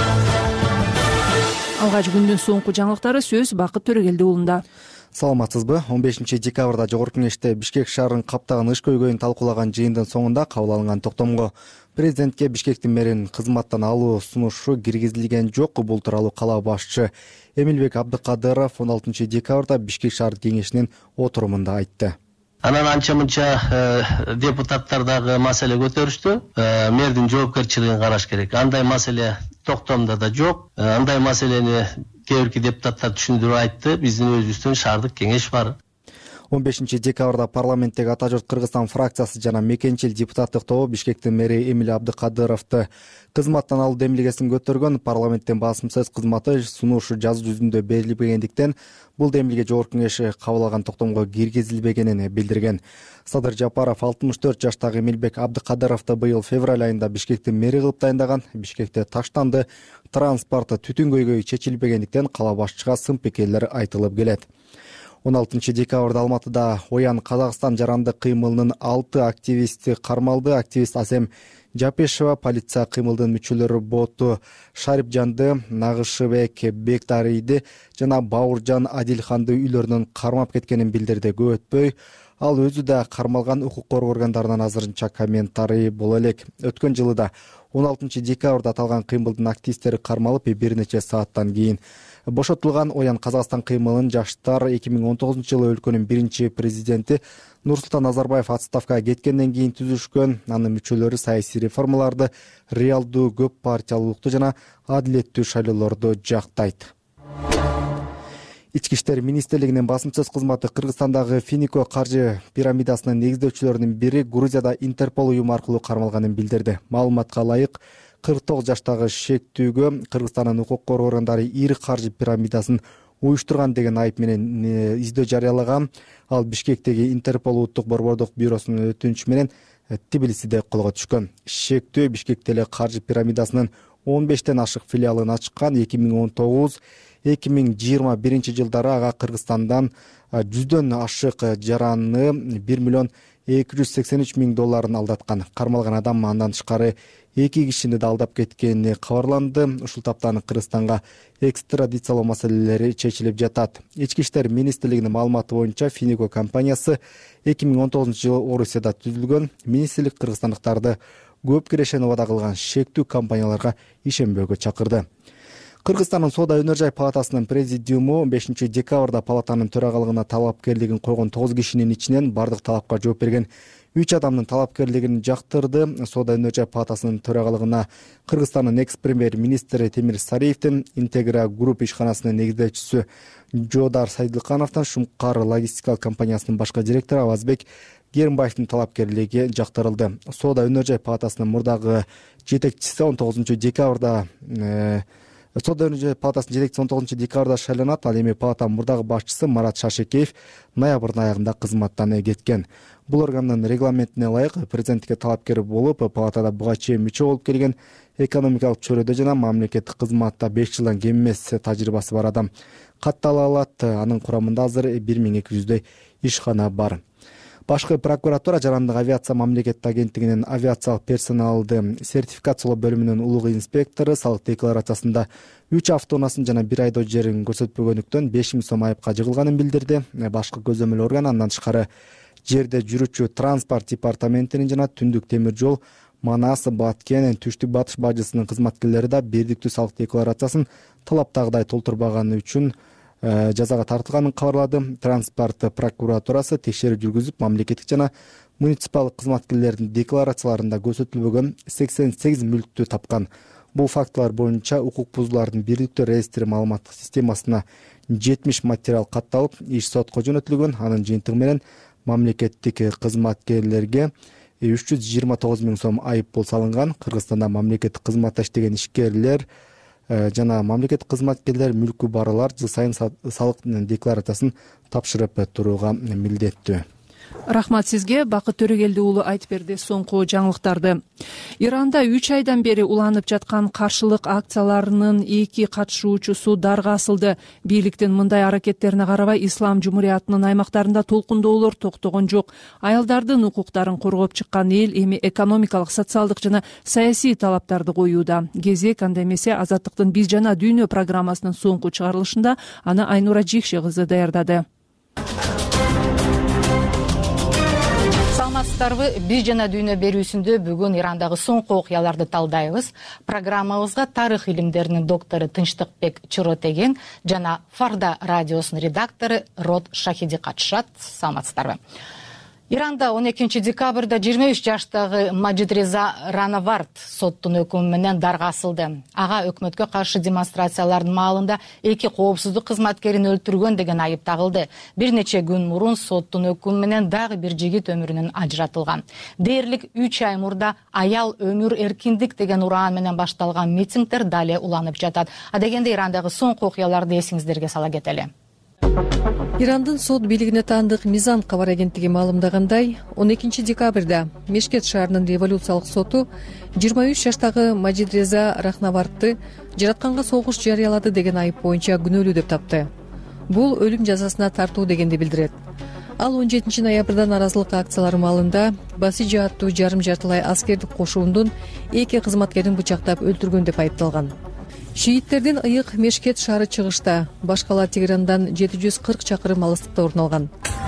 Алгач күндүн соңку жаңылыктары сөз Бакыт Төрөгелди уулунда. Саламатсызбы? он бешинчи декабрда Жогорку Кеңеште Бишкек шаарын каптаган иш көйгөйүн талкуулаган жыйындын соңунда кабыл алынган токтомго президентке Бишкектин мэрин кызматтан алуу сунушу киргизилген жок. Бул тууралуу кала башчы Эмилбек Абдыкадыров он алтынчы декабрда Бишкек шаар кеңешинин отурумунда айтты. Анан анча мынча депутаттар дагы маселе көтөрүштү. Мэрдин жоопкерчилигин караш керек. Андай маселе токтомдо да жок. Андай маселени кээ бирки депутаттар түшүндүрүп айтты. Биздин өзүбүздүн шаардык кеңеш бар. он бешинчи декабрда парламенттеги Ата журт Кыргызстан фракциясы жана мекенчил депутаттык тобу Бишкектин мэри Эмил Абдыкадыровду кызматтан алуу демилгесин көтөргөн. Парламенттин басым сөз кызматы сунушу жазуу жүзүндө берилбегендиктен бул демилге Жогорку Кеңеш кабыл алган токтомго киргизилбегенин билдирген. Садыр Жапаров алтымыш төрт жаштагы Эмилбек Абдыкадыровду быйыл февраль айында Бишкектин мэри кылып дайындаган. Бишкекте таштанды, транспорт, түтүн көйгөйү чечилбегендиктен кала башчыга сын пикирлер айтылып келет. он алтынчы декабрда Алматыда Оян Казакстан жарандык кыймылынын алты активисти кармалды. Активист Асем Жапешева полиция кыймылдын мүчөлөрү Боту Шарипжанды, Нагышыбек Бектарийди жана Бауыржан Адилханды үйлөрүнөн кармап кеткенин билдирди. Көп өтпөй ал өзү да кармалган. Укук коргоо органдарынан азырынча комментарий боло элек. Өткөн жылы да он алтынчы декабрда аталган кыймылдын активисттери кармалып, бир нече сааттан кийин бошотулган. Оян Казакстан кыймылын жаштар эки миң он тогузунчу жылы өлкөнүн биринчи президенти Нурсултан Назарбаев отставкага кеткенден кийин түзүшкөн. Анын мүчөлөрү саясий реформаларды, реалдуу көп партиялуулукту жана адилеттүү шайлоолорду жактайт. Ички иштер министрлигинин басым сөз кызматы Кыргызстандагы Финико каржы пирамидасынын негиздөөчүлөрүнүн бири Грузияда Интерпол уюму аркылуу кармалганын билдирди. Маалыматка ылайык, кырк тогуз жаштагы шектүүгө Кыргызстандын укук коргоо органдары ири каржы пирамидасын уюштурган деген айып менен издөө жарыялаган. Ал Бишкектеги Интерпол улуттук борбордук бюросунун өтүнүчү менен Тбилисиде колго түшкөн. Шектүү Бишкекте эле каржы пирамидасынын он бештен ашык филиалын ачкан. эки миң он тогуз эки миң жыйырма биринчи жылдары ага Кыргызстандан жүздөн ашык жаранны бир миллион эки жүз сексен үч миң долларын алдаткан. Кармалган адам андан тышкары эки кишини да алдап кеткени кабарланды. Ушул таптан Кыргызстанга экстрадициялоо маселелери чечилип жатат. Ички иштер министрлигинин маалыматы боюнча Финико компаниясы эки миң он тогузунчу жылы Орусияда түзүлгөн. Министрлик кыргызстандыктарды көп кирешени убада кылган шектүү компанияларга ишенбөөгө чакырды. Кыргызстандын Соода өнөр жай палатасынын президиуму он бешинчи декабрда палатанын төрагалыгына талапкерлигин койгон тогуз кишинин ичинен бардык талапка жооп берген үч адамдын талапкерлигин жактырды. Соода өнөр жай палатасынын төрагалыгына Кыргызстандын экс премьер министри Темир Сариевдин, Интегра Групп ишканасынын негиздөөчүсү Жоодар Сайдылкановдун, Шумкар логистикалык компаниясынын башкы директору Авазбек Гермбаевдин талапкерлиги жактырылды. Соода өнөр жай палатасынын мурдагы жетекчиси он тогузунчу декабрда Соода өнөр жай палатасынын жетекчиси он тогузунчу декабрда шайланат. Ал эми палатанын мурдагы башчысы Марат Шашекеев ноябрдын аягында кызматтан кеткен. Бул органдын регламентине ылайык президенттикке талапкер болуп, палатада буга чейин мүчө болуп келген, экономикалык чөйрөдө жана мамлекеттик кызматта беш жылдан кем эмес тажрыйбасы бар адам каттала алат. Анын курамында азыр бир миң эки жүздөй ишкана бар. Башкы прокуратура жарандык авиация мамлекеттик агенттигинин авиациялык персоналды сертификациялоо бөлүмүнүн улугу инспектору салык декларациясында үч автоунаасын жана бир айдоо жерин көрсөтпөгөндүктөн беш миң сом айыпка жыгылганын билдирди. Башкы көзөмөл орган андан тышкары жерде жүрүүчү транспорт департаментинин жана Түндүк темир жол, Манас, Баткен, Түштүк батыш бажысынын кызматкерлери да бирдиктүү салык декларациясын талаптагыдай толтурбаганы үчүн жазага тартылганын кабарлады. Транспорт прокуратурасы текшерүү жүргүзүп, мамлекеттик жана муниципалдык кызматкерлердин декларацияларында көрсөтүлбөгөн сексен сегиз мүлктү тапкан. Бул фактылар боюнча укук бузуулардын бирдиктүү реестри маалыматтык системасына жетимиш материал катталып, иш сотко жөнөтүлгөн. Анын жыйынтыгы менен мамлекеттик кызматкерлерге үч жүз жыйырма тогуз миң сом айып пул салынган. Кыргызстанда мамлекеттик кызматта иштеген ишкерлер жана мамлекеттик кызматкерлер мүлкү барылар жыл сайын салык декларациясын тапшырып турууга милдеттүү. Рахмат сизге. Бакыт Төрөгелди уулу айтып берди соңку жаңылыктарды. Иранда үч айдан бери уланып жаткан каршылык акцияларынын эки катышуучусу дарга асылды. Бийликтин мындай аракеттерине карабай, Ислам жумуриятынын аймактарында толкундоолор токтогон жок. Аялдардын укуктарын коргоп чыккан эл эми экономикалык, социалдык жана саясий талаптарды коюуда. Кезек анда эмесе Азаттыктын Биз жана дүйнө программасынын соңку чыгарылышында аны Айнура Жикше кызы даярдады. Биз жана дүйнө берүүсүндө бүгүн Ирандагы соңку окуяларды талдайбыз. Программабызга тарых илимдеринин доктору Тынчтыкбек Чоротеген жана Фарда радиосунун редактору Род Шахиди катышат. Саламатсыздарбы? Иранда он экинчи декабрда жыйырма үч жаштагы Маджидреза Ранавард соттун өкүмү менен дарга асылды. Ага өкмөткө каршы демонстрациялардын маалында эки коопсуздук кызматкерин өлтүргөн деген айып тагылды. Бир нече күн мурун соттун өкүмү менен дагы бир жигит өмүрүнөн ажыратылган. Дээрлик үч ай мурда аял өмүр эркиндик деген ураан менен башталган митингдер дале уланып жатат. Адегенде Ирандагы соңку окуяларды эсиңиздерге сала кетели. Ирандын сот бийлигине таандык Мизан кабар агенттиги маалымдагандай, он экинчи декабрда Мешкет шаарынын революциялык соту жыйырма үч жаштагы Маджидреза Рахнавардты жаратканга согуш жарыялады деген айып боюнча күнөөлүү деп тапты. Бул өлүм жазасына тартуу дегенди билдирет. Ал он жетинчи ноябрда наразылык акциялары маалында Басижи аттуу жарым жартылай аскердик кошуундун эки кызматкерин бычактап өлтүргөн деп айыпталган. Шииттердин ыйык Мешкет шаары чыгышта, баш кала Тегерандан жети жүз кырк чакырым алыстыкта орун алган.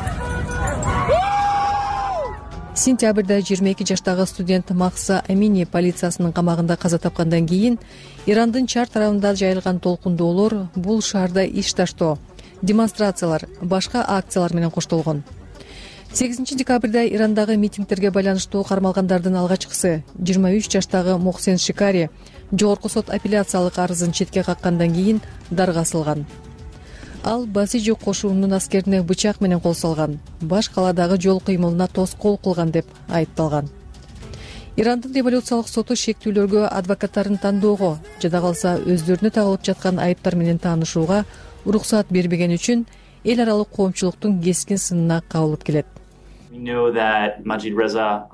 Сентябрда жыйырма эки жаштагы студент Махса Амини полициясынын камагында каза тапкандан кийин Ирандын чар тарабында жайылган толкундоолор бул шаарда иш таштоо, демонстрациялар, башка акциялар менен коштолгон. сегизинчи декабрда Ирандагы митингтерге байланыштуу кармалгандардын алгачкысы жыйырма үч жаштагы Мохсен Шикари жогорку сот апелляциялык арызын четке каккандан кийин дарга асылган. Ал Басижи кошуунун аскерине бычак менен кол салган, баш каладагы жол кыймылына тоскоол кылган деп айыпталган. Ирандын революциялык соту шектүүлөргө адвокаттарын тандоого жада калса өздөрүнө тагылып жаткан айыптар менен таанышууга уруксаат бербеген үчүн эл аралык коомчулуктун кескин сынына кабылып келет. Маджидреза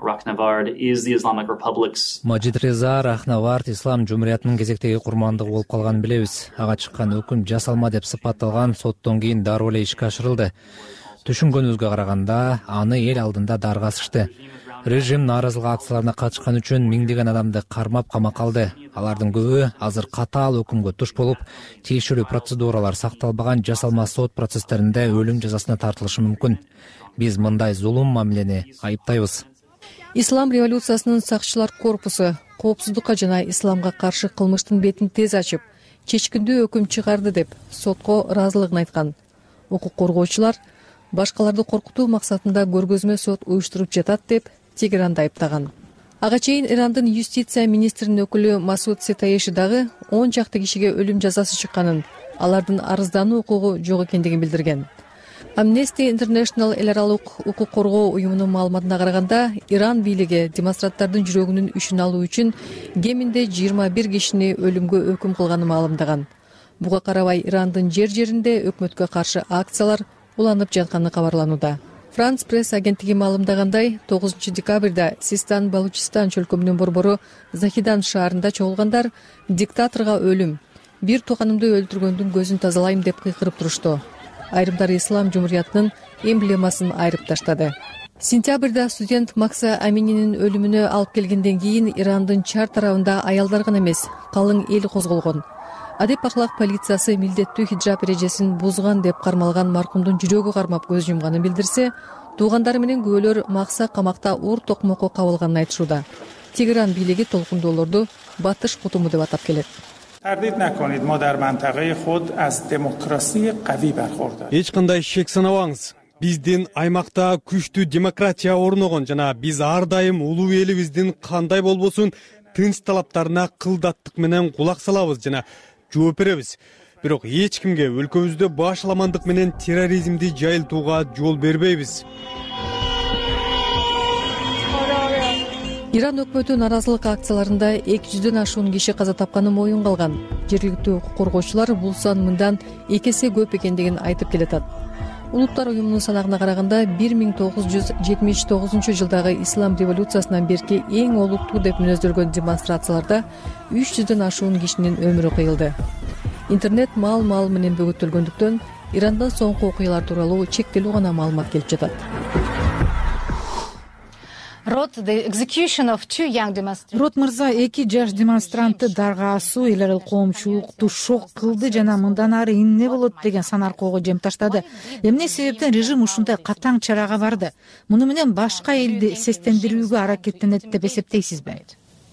Рахнавард Ислам жумуриятынын кезектеги курмандыгы болуп калганын билебиз. Ага чыккан өкүм жасалма деп сыпатталган соттон кийин дароо эле ишке ашырылды. Түшүнгөнүбүзгө караганда аны эл алдында дарга асышты. Режим нааразылык акцияларына катышкан үчүн миңдеген адамды кармап камакка алды. Алардын көбү азыр катаал өкүмгө туш болуп, тиешелүү процедуралар сакталбаган жасалма сот процесстеринде өлүм жазасына тартылышы мүмкүн. Биз мындай зулум мамилени айыптайбыз. Ислам революциясынын сакчылар корпусу коопсуздукка жана исламга каршы кылмыштын бетин тез ачып, чечкиндүү өкүм чыгарды деп сотко ыраазылыгын айткан. Укук коргоочулар башкаларды коркутуу максатында көргөзмө сот уюштуруп жатат деп Тегеранды айыптаган. Ага чейин Ирандын юстиция министринин өкүлү Масуд Сетаеши дагы он чакты кишиге өлүм жазасы чыкканын, алардын арыздануу укугу жок экендигин билдирген. Amnesty International эл аралык укук коргоо уюмунун маалыматына караганда, Иран бийлиги демонстранттардын жүрөгүнүн үшүн алуу үчүн кеминде жыйырма бир кишини өлүмгө өкүм кылганын маалымдаган. Буга карабай Ирандын жер-жеринде өкмөткө каршы акциялар уланып жатканы кабарланууда. Франс пресс агенттиги маалымдагандай, тогузунчу декабрда Систан Балучистан чөлкөмүнүн борбору Захидан шаарында чогулгандар диктаторго өлүм, бир тууганымды өлтүргөндүн көзүн тазалайм деп кыйкырып турушту. Айрымдары ислам жумуриятынын эмблемасын айрып таштады. Сентябрда студент Макса Амининин өлүмүнө алып келгенден кийин Ирандын чар тарабында аялдар гана эмес, калың эл козголгон. Адеп ахлак полициясы милдеттүү хиджаб эрежесин бузган деп кармалган маркумдун жүрөгү кармап көз жумганын билдирсе, туугандары менен күбөлөр Макса камакта уур токмокко кабылганын айтышууда. Тегеран бийлиги толкундоолорду батыш кутуму деп атап келет. эч кандай шек санабаңыз. Биздин аймакта күчтүү демократия орногон жана биз ар дайым улуу элибиздин кандай болбосун тынч талаптарына кылдаттык менен кулак салабыз жана жооп беребиз. Бирок эч кимге өлкөбүздө башаламандык менен терроризмди жайылтууга жол бербейбиз. Иран өкмөтү нааразылык акцияларында эки жүздөн ашуун киши каза тапканы моюнга алган. Жергиликтүү укук коргоочулар бул сан мындан эки эсе көп экендигин айтып келатат. Улуттар уюмунун санагына караганда бир миң тогуз жүз жетимиш тогузунчу жылдагы ислам революциясынан берки эң олуттуу деп мүнөздөлгөн демонстрацияларда үч жүздөн ашуун кишинин өмүрү кыйылды. Интернет мал мал менен бөгөтөлгөндүктөн Ирандан соңку окуялар тууралуу чектелүү гана маалымат келип жатат. Рот мырза эки жаш демонстрантты дарга асуу, эл аралык коомчулукту шок кылды жана мындан ары эмне болот деген сан аркоого жем таштады. Эмне себептен режим ушундай катаң чарага барды? Муну менен башка элди сестендирүүгө аракеттенет деп эсептейсизби?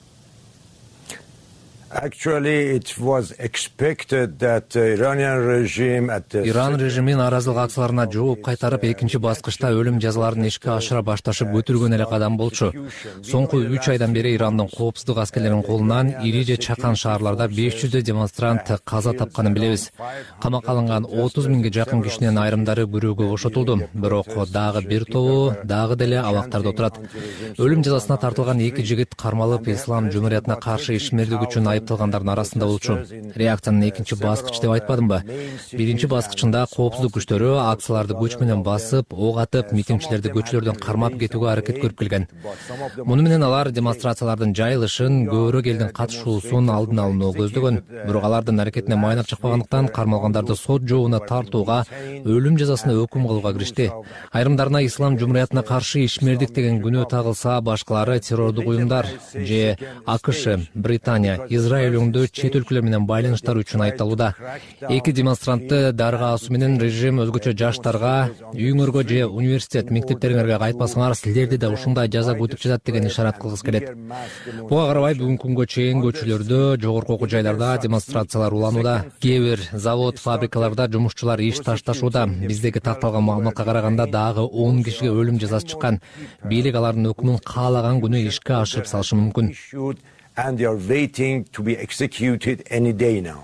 Иран режими нааразылык акцияларына жооп кайтарып, экинчи баскычта өлүм жазаларын ишке ашыра башташып өтүлгөн эле кадам болчу. Соңку үч айдан бери Ирандын коопсуздук аскерлеринин колунан ири же чакан шаарларда беш жүздөй демонстрант каза тапканын билебиз. Камакка алынган отуз миңге жакын кишинин айрымдары күрөөгө бошотулду, бирок дагы бир тобу дагы деле абактарда отурат. Өлүм жазасына тартылган эки жигит кармалып, ислам жумуриятына каршы ишмердик үчүн айыпталгандардын арасында болчу. Реакциянын экинчи баскычы деп айтпадымбы? Биринчи баскычында коопсуздук күчтөрү акцияларды күч менен басып, ок атып, митингчилерди көчөлөрдөн кармап кетүүгө аракет көрүп келген. Муну менен алар демонстрациялардын жайылышын, көбүрөөк элдин катышуусун алдын алууну көздөгөн. Бирок алардын аракетине майнап чыкпагандыктан кармалгандарды сот жообуна тартууга, өлүм жазасына өкүм кылууга киришти. Айрымдарына ислам жумуриятына каршы ишмердик деген күнөө тагылса, башкалары террордук уюмдар же АКШ, Британия, Израиль өңдө чет өлкөлөр менен байланыштар үчүн айыпталууда. Эки демонстрантты дарга асуу менен режим өзгөчө жаштарга үйүңөргө же университет, мектептериңерге кайтпасаңар, силерди да ушундай жаза күтүп жатат деген ишарат кылгысы келет. Буга карабай бүгүнкү күнгө чейин көчөлөрдө, жогорку окуу жайларда демонстрациялар уланууда. Кээ бир завод, фабрикаларда жумушчулар иш ташташууда. Биздеги такталган маалыматка караганда дагы он кишиге өлүм жазасы чыккан. Бийлик алардын өкүмүн каалаган күнү ишке ашырып салышы мүмкүн. And they are waiting to be executed any day now.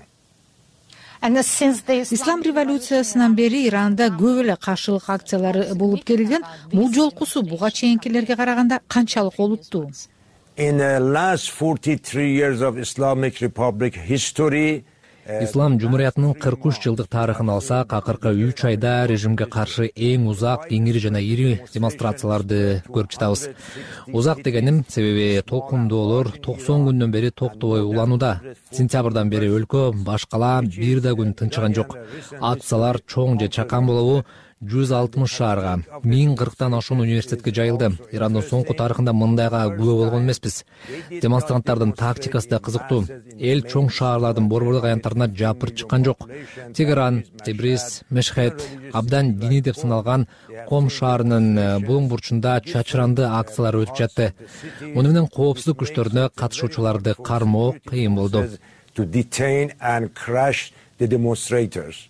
Ислам революциясынан бери Иранда көп эле каршылык акциялары болуп келген. Бул жолкусу буга чейинкилерге караганда канчалык олуттуу? In the last forty-three years of Islamic Republic history, Ислам жумуриятынын кырк үч жылдык тарыхын алсак, акыркы үч айда режимге каршы эң узак, кеңири жана ири демонстрацияларды көрүп жатабыз. Узак дегеним себеби толкундоолор токсон күндөн бери токтобой уланууда. Сентябрдан бери өлкө башкала бир да күн тынчыган жок. Акциялар чоң же чакан болобу жүз алтымыш шаарга, миң кырктан ашуун университетке жайылды. Ирандын соңку тарыхында мындайга күбө болгон эмеспиз. Демонстранттардын тактикасы да кызыктуу. Эл чоң шаарлардын борбордук аянттарына жапырып чыккан жок. Тегеран, Тебриз, Мешхед, абдан диний деп саналган Ком шаарынын булуң бурчунда чачыранды акциялар өтүп жатты. Муну менен коопсуздук күчтөрүнө катышуучуларды кармоо кыйын болду. To detain and crush the demonstrators.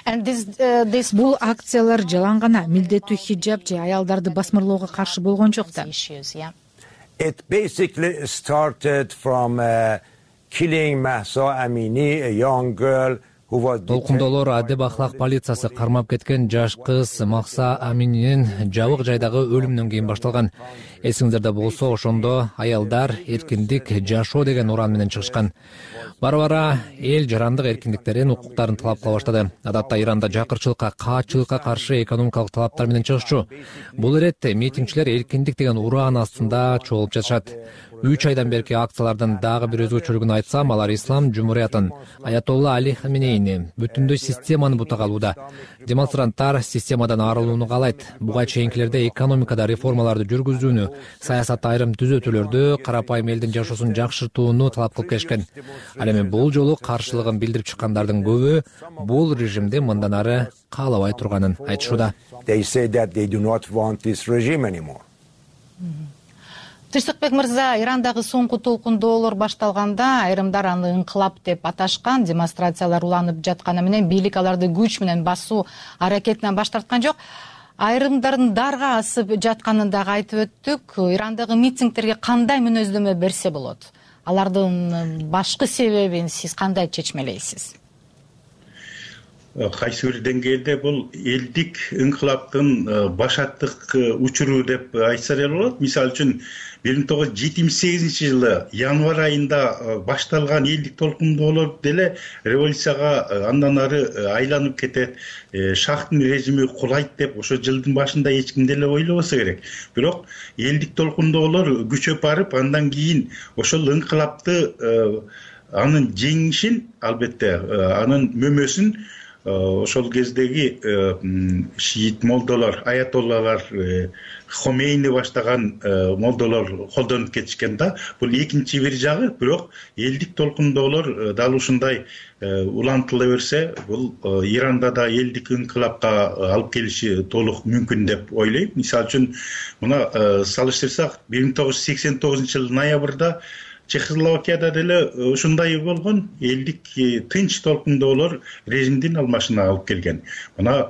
Бул акциялар жалаң гана милдеттүү хиджаб же аялдарды басмырлоого каршы болгон жок да. It basically started from uh, killing Mahsa Amini, a young girl who was Толкундоолор адеп ахлак полициясы кармап кеткен жаш кыз Махса Амининин жабык жайдагы өлүмүнөн кийин башталган. Эсиңиздерде болсо, ошондо аялдар эркиндик, жашоо деген уран менен чыгышкан. Бара-бара эл жарандык эркиндиктерин, укуктарын талап кыла баштады. Адатта Иранда жакырчылыкка, каачылыкка каршы экономикалык талаптар менен чыгышчу. Бул иретте митингчилер эркиндик деген уран астында чогулуп жатышат. Үч айдан берки акциялардын дагы бир өзгөчөлүгүн айтсам, алар ислам жумуриятын, Аятолла Али Хаменейни, бүтүндөй системаны бутак алууда. Демонстранттар системадан арылууну каалайт. Буга чейинкилерде экономикада реформаларды жүргүзүүнү, саясатта айрым түзөтүүлөрдү, карапайым элдин жашоосун жакшыртууну талап кылып келишкен. Ал эми бул жолу каршылыгын билдирип чыккандардын көбү бул режимди мындан ары каалабай турганын айтышууда. They say that they do not want this regime anymore. Тынчтыкбек мырза, Ирандагы соңку толкундоолор башталганда айрымдар аны ыңкылап деп аташкан, демонстрациялар уланып жатканы менен бийлик аларды күч менен басуу аракетинен баш тарткан жок. Айрымдардын дарга асып жатканын дагы айтып өттүк. Ирандагы митингдерге кандай мүнөздөмө берсе болот? Алардын башкы себебин сиз кандай чечмелейсиз? Кайсы бир деңгээлде бул элдик ыңкылаптын башаттык учуру деп айтса да болот. Мисалы үчүн бир миң тогуз жүз жетимиш сегизинчи жылы январь айында башталган элдик толкундоолор деле революцияга андан ары айланып кетет, шахтын режими кулайт деп ошо жылдын башында эч ким деле ойлобосо керек. Бирок элдик толкундоолор күчөп барып, андан кийин ошол ыңкылапты, анын жеңишин, албетте анын мөмөсүн ошол кездеги шиит молдолор, аятоллалар, Хомейни баштаган молдолор колдонуп кетишкен да. Бул экинчи бир жагы. Бирок элдик толкундоолор дал ушундай улантыла берсе, бул Иранда да элдик ыңкылапка алып келиши толук мүмкүн деп ойлойм. Мисалы үчүн мына салыштырсак, бир миң тогуз жүз сексен тогузунчу жылы ноябрда Чехословакияда деле ушундай болгон, элдик тынч толкундоолор режимдин алмашына алып келген. Мына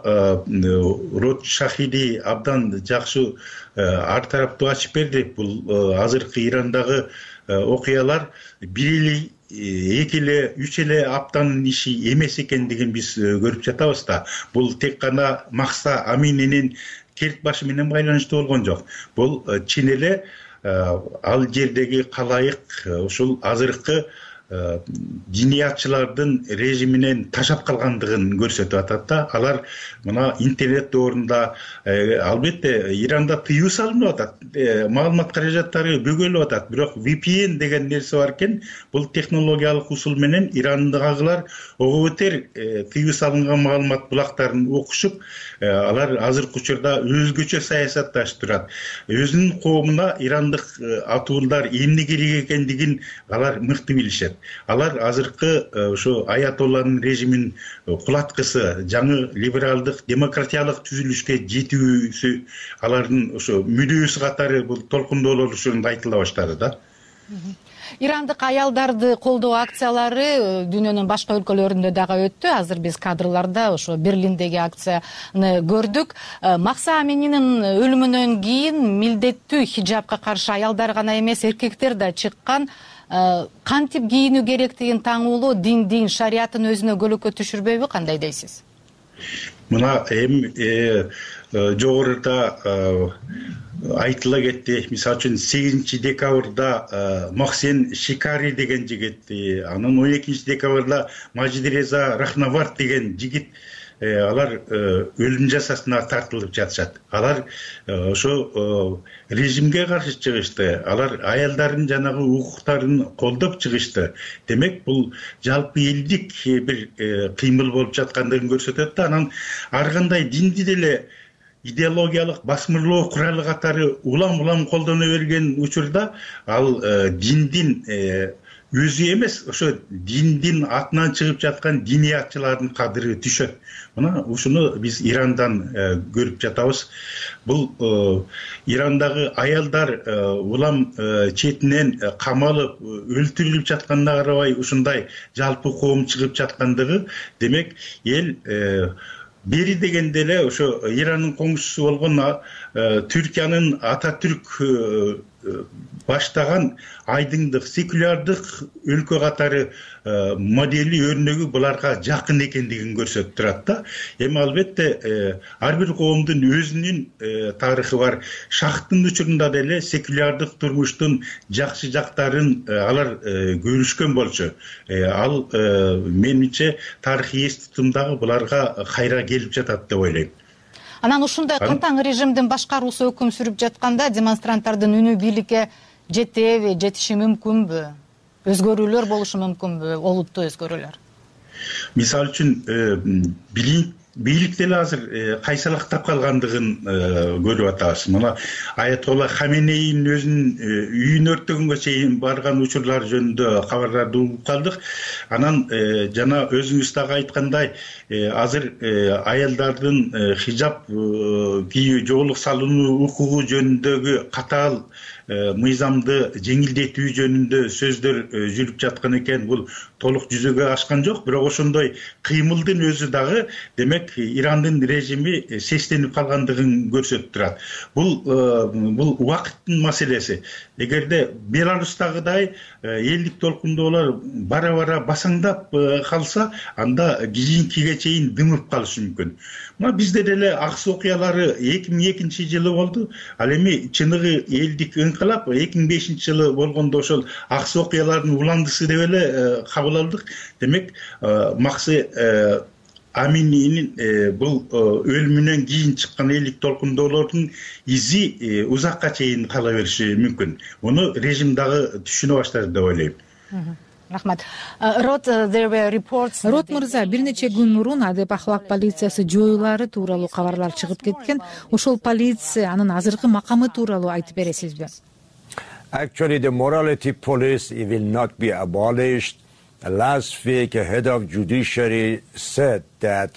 Рот Шахиди абдан жакшы ар тараптуу ачып берди. Бул азыркы Ирандагы окуялар бир эле, эки эле, үч эле аптанын иши эмес экендигин биз көрүп жатабыз да. Бул тек гана Махса Амининин керт башы менен байланыштуу болгон жок. Бул чын эле ал жердеги калайык ушул азыркы диниятчылардын режиминен ташап калгандыгын көрсөтүп атат да. Алар мына интернет доорунда албетте Иранда тыюу салынып атат, маалымат каражаттары бөгөлүп атат, бирок ви пи эн деген нерсе бар экен. Бул технологиялык усул менен Ирандагылар ого бетер тыюу салынган маалымат булактарын окушуп, алар азыркы учурда өзгөчө саясатташып турат. Өзүнүн коомуна ирандык атуулар эмне керек экендигин алар мыкты билишет. Алар азыркы ошо аятолланын режимин кулаткысы, жаңы либералдык, демократиялык түзүлүшкө жетүүсү алардын ошо мүдөөсү катары бул толкундоолор ушунда айтыла баштады да. Ирандык аялдарды колдоо акциялары дүйнөнүн башка өлкөлөрүндө дагы өттү. Азыр биз кадрларда ошо Берлиндеги акцияны көрдүк. Махса Амининин өлүмүнөн кийин милдеттүү хиджабка каршы аялдар гана эмес, эркектер да чыккан. Кантип кийинүү керектигин таңуулоо диндин, шариаттын өзүнө көлөкө түшүрбөйбү, кандай дейсиз? Мына эми жогоруда айтыла кетти. Мисалы үчүн сегизинчи декабрда Махсен Шикари деген жигит, анан он экинчи декабрда Мажидреза Рахнавард деген жигит, алар өлүм жазасына тартылып жатышат. Алар ошо режимге каршы чыгышты. Алар аялдардын жанагы укуктарын колдоп чыгышты. Демек, бул жалпы элдик бир кыймыл болуп жаткандыгын көрсөтөт да. Анан ар кандай динди деле идеологиялык басмырлоо куралы катары улам-улам колдоно берген учурда ал диндин өзү эмес, ошо диндин атынан чыгып жаткан диниятчылардын кадыры түшөт. Мына ушуну биз Ирандан көрүп жатабыз. Бул Ирандагы аялдар улам четинен камалып, өлтүрүлүп жатканына карабай ушундай жалпы коом чыгып жаткандыгы, демек эл бери дегенде эле ошо Иранын коңшусу болгон Түркиянын Ататүрк баштаган айдыңдык, секулярдык өлкө катары модели, өрнөгү буларга жакын экендигин көрсөтүп турат да. Эми албетте ар бир коомдун өзүнүн тарыхы бар. Шахтын учурунда деле секулярдык турмуштун жакшы жактарын алар көрүшкөн болчу. Ал менимче тарыхый эс тутумдагы буларга кайра келип жатат деп ойлойм. Анан ушундай катаң режимдин башкаруусу өкүм сүрүп жатканда бийликке үнү бийликке жетеби, жетиши мүмкүнбү? Өзгөрүүлөр болушу мүмкүнбү? Олуттуу өзгөрүүлөр. Мисалы үчүн бийлик деле азыр кайсалактап калгандыгын көрүп атабыз. Мына Аятолла Хаменейдин өзүнүн үйүн өрттөгөнгө чейин барган учурлар жөнүндө кабарларды угуп калдык. Анан жана өзүңүз дагы айткандай, азыр аялдардын хижаб кийүү, жоолук салынуу укугу жөнүндөгү катаал мыйзамды жеңилдетүү жөнүндө сөздөр жүрүп жаткан экен. Бул толук жүзөгө ашкан жок, бирок ошондой кыймылдын өзү дагы демек Ирандын режими сестенип калгандыгын көрсөтүп турат. Бул бул убакыттын маселеси. Эгерде Беларустагыдай элдик толкундоолор бара-бара басаңдап калса, анда кийинкиге чейин дымып калышы мүмкүн. Мына бизде деле аксы окуялары эки миң экинчи жылы болду. Ал эми чыныгы элдик ыңкылап эки миң бешинчи жылы болгондо ошол аксы окуялардын уландысы деп эле кабыл алдык. Демек, Максы Амининин бул өлүмүнөн кийин чыккан элдик толкундоолордун изи узакка чейин кала бериши мүмкүн. Муну режим дагы түшүнө баштады деп ойлойм. Рахмат. Рот мырза, бир нече күн мурун Адеп ахлак полициясы жоюлары тууралуу кабарлар чыгып кеткен. Ошол полиция анын азыркы макамы тууралуу айтып бересизби? Actually, the morality police will not be abolished. Last week, a head of judiciary said that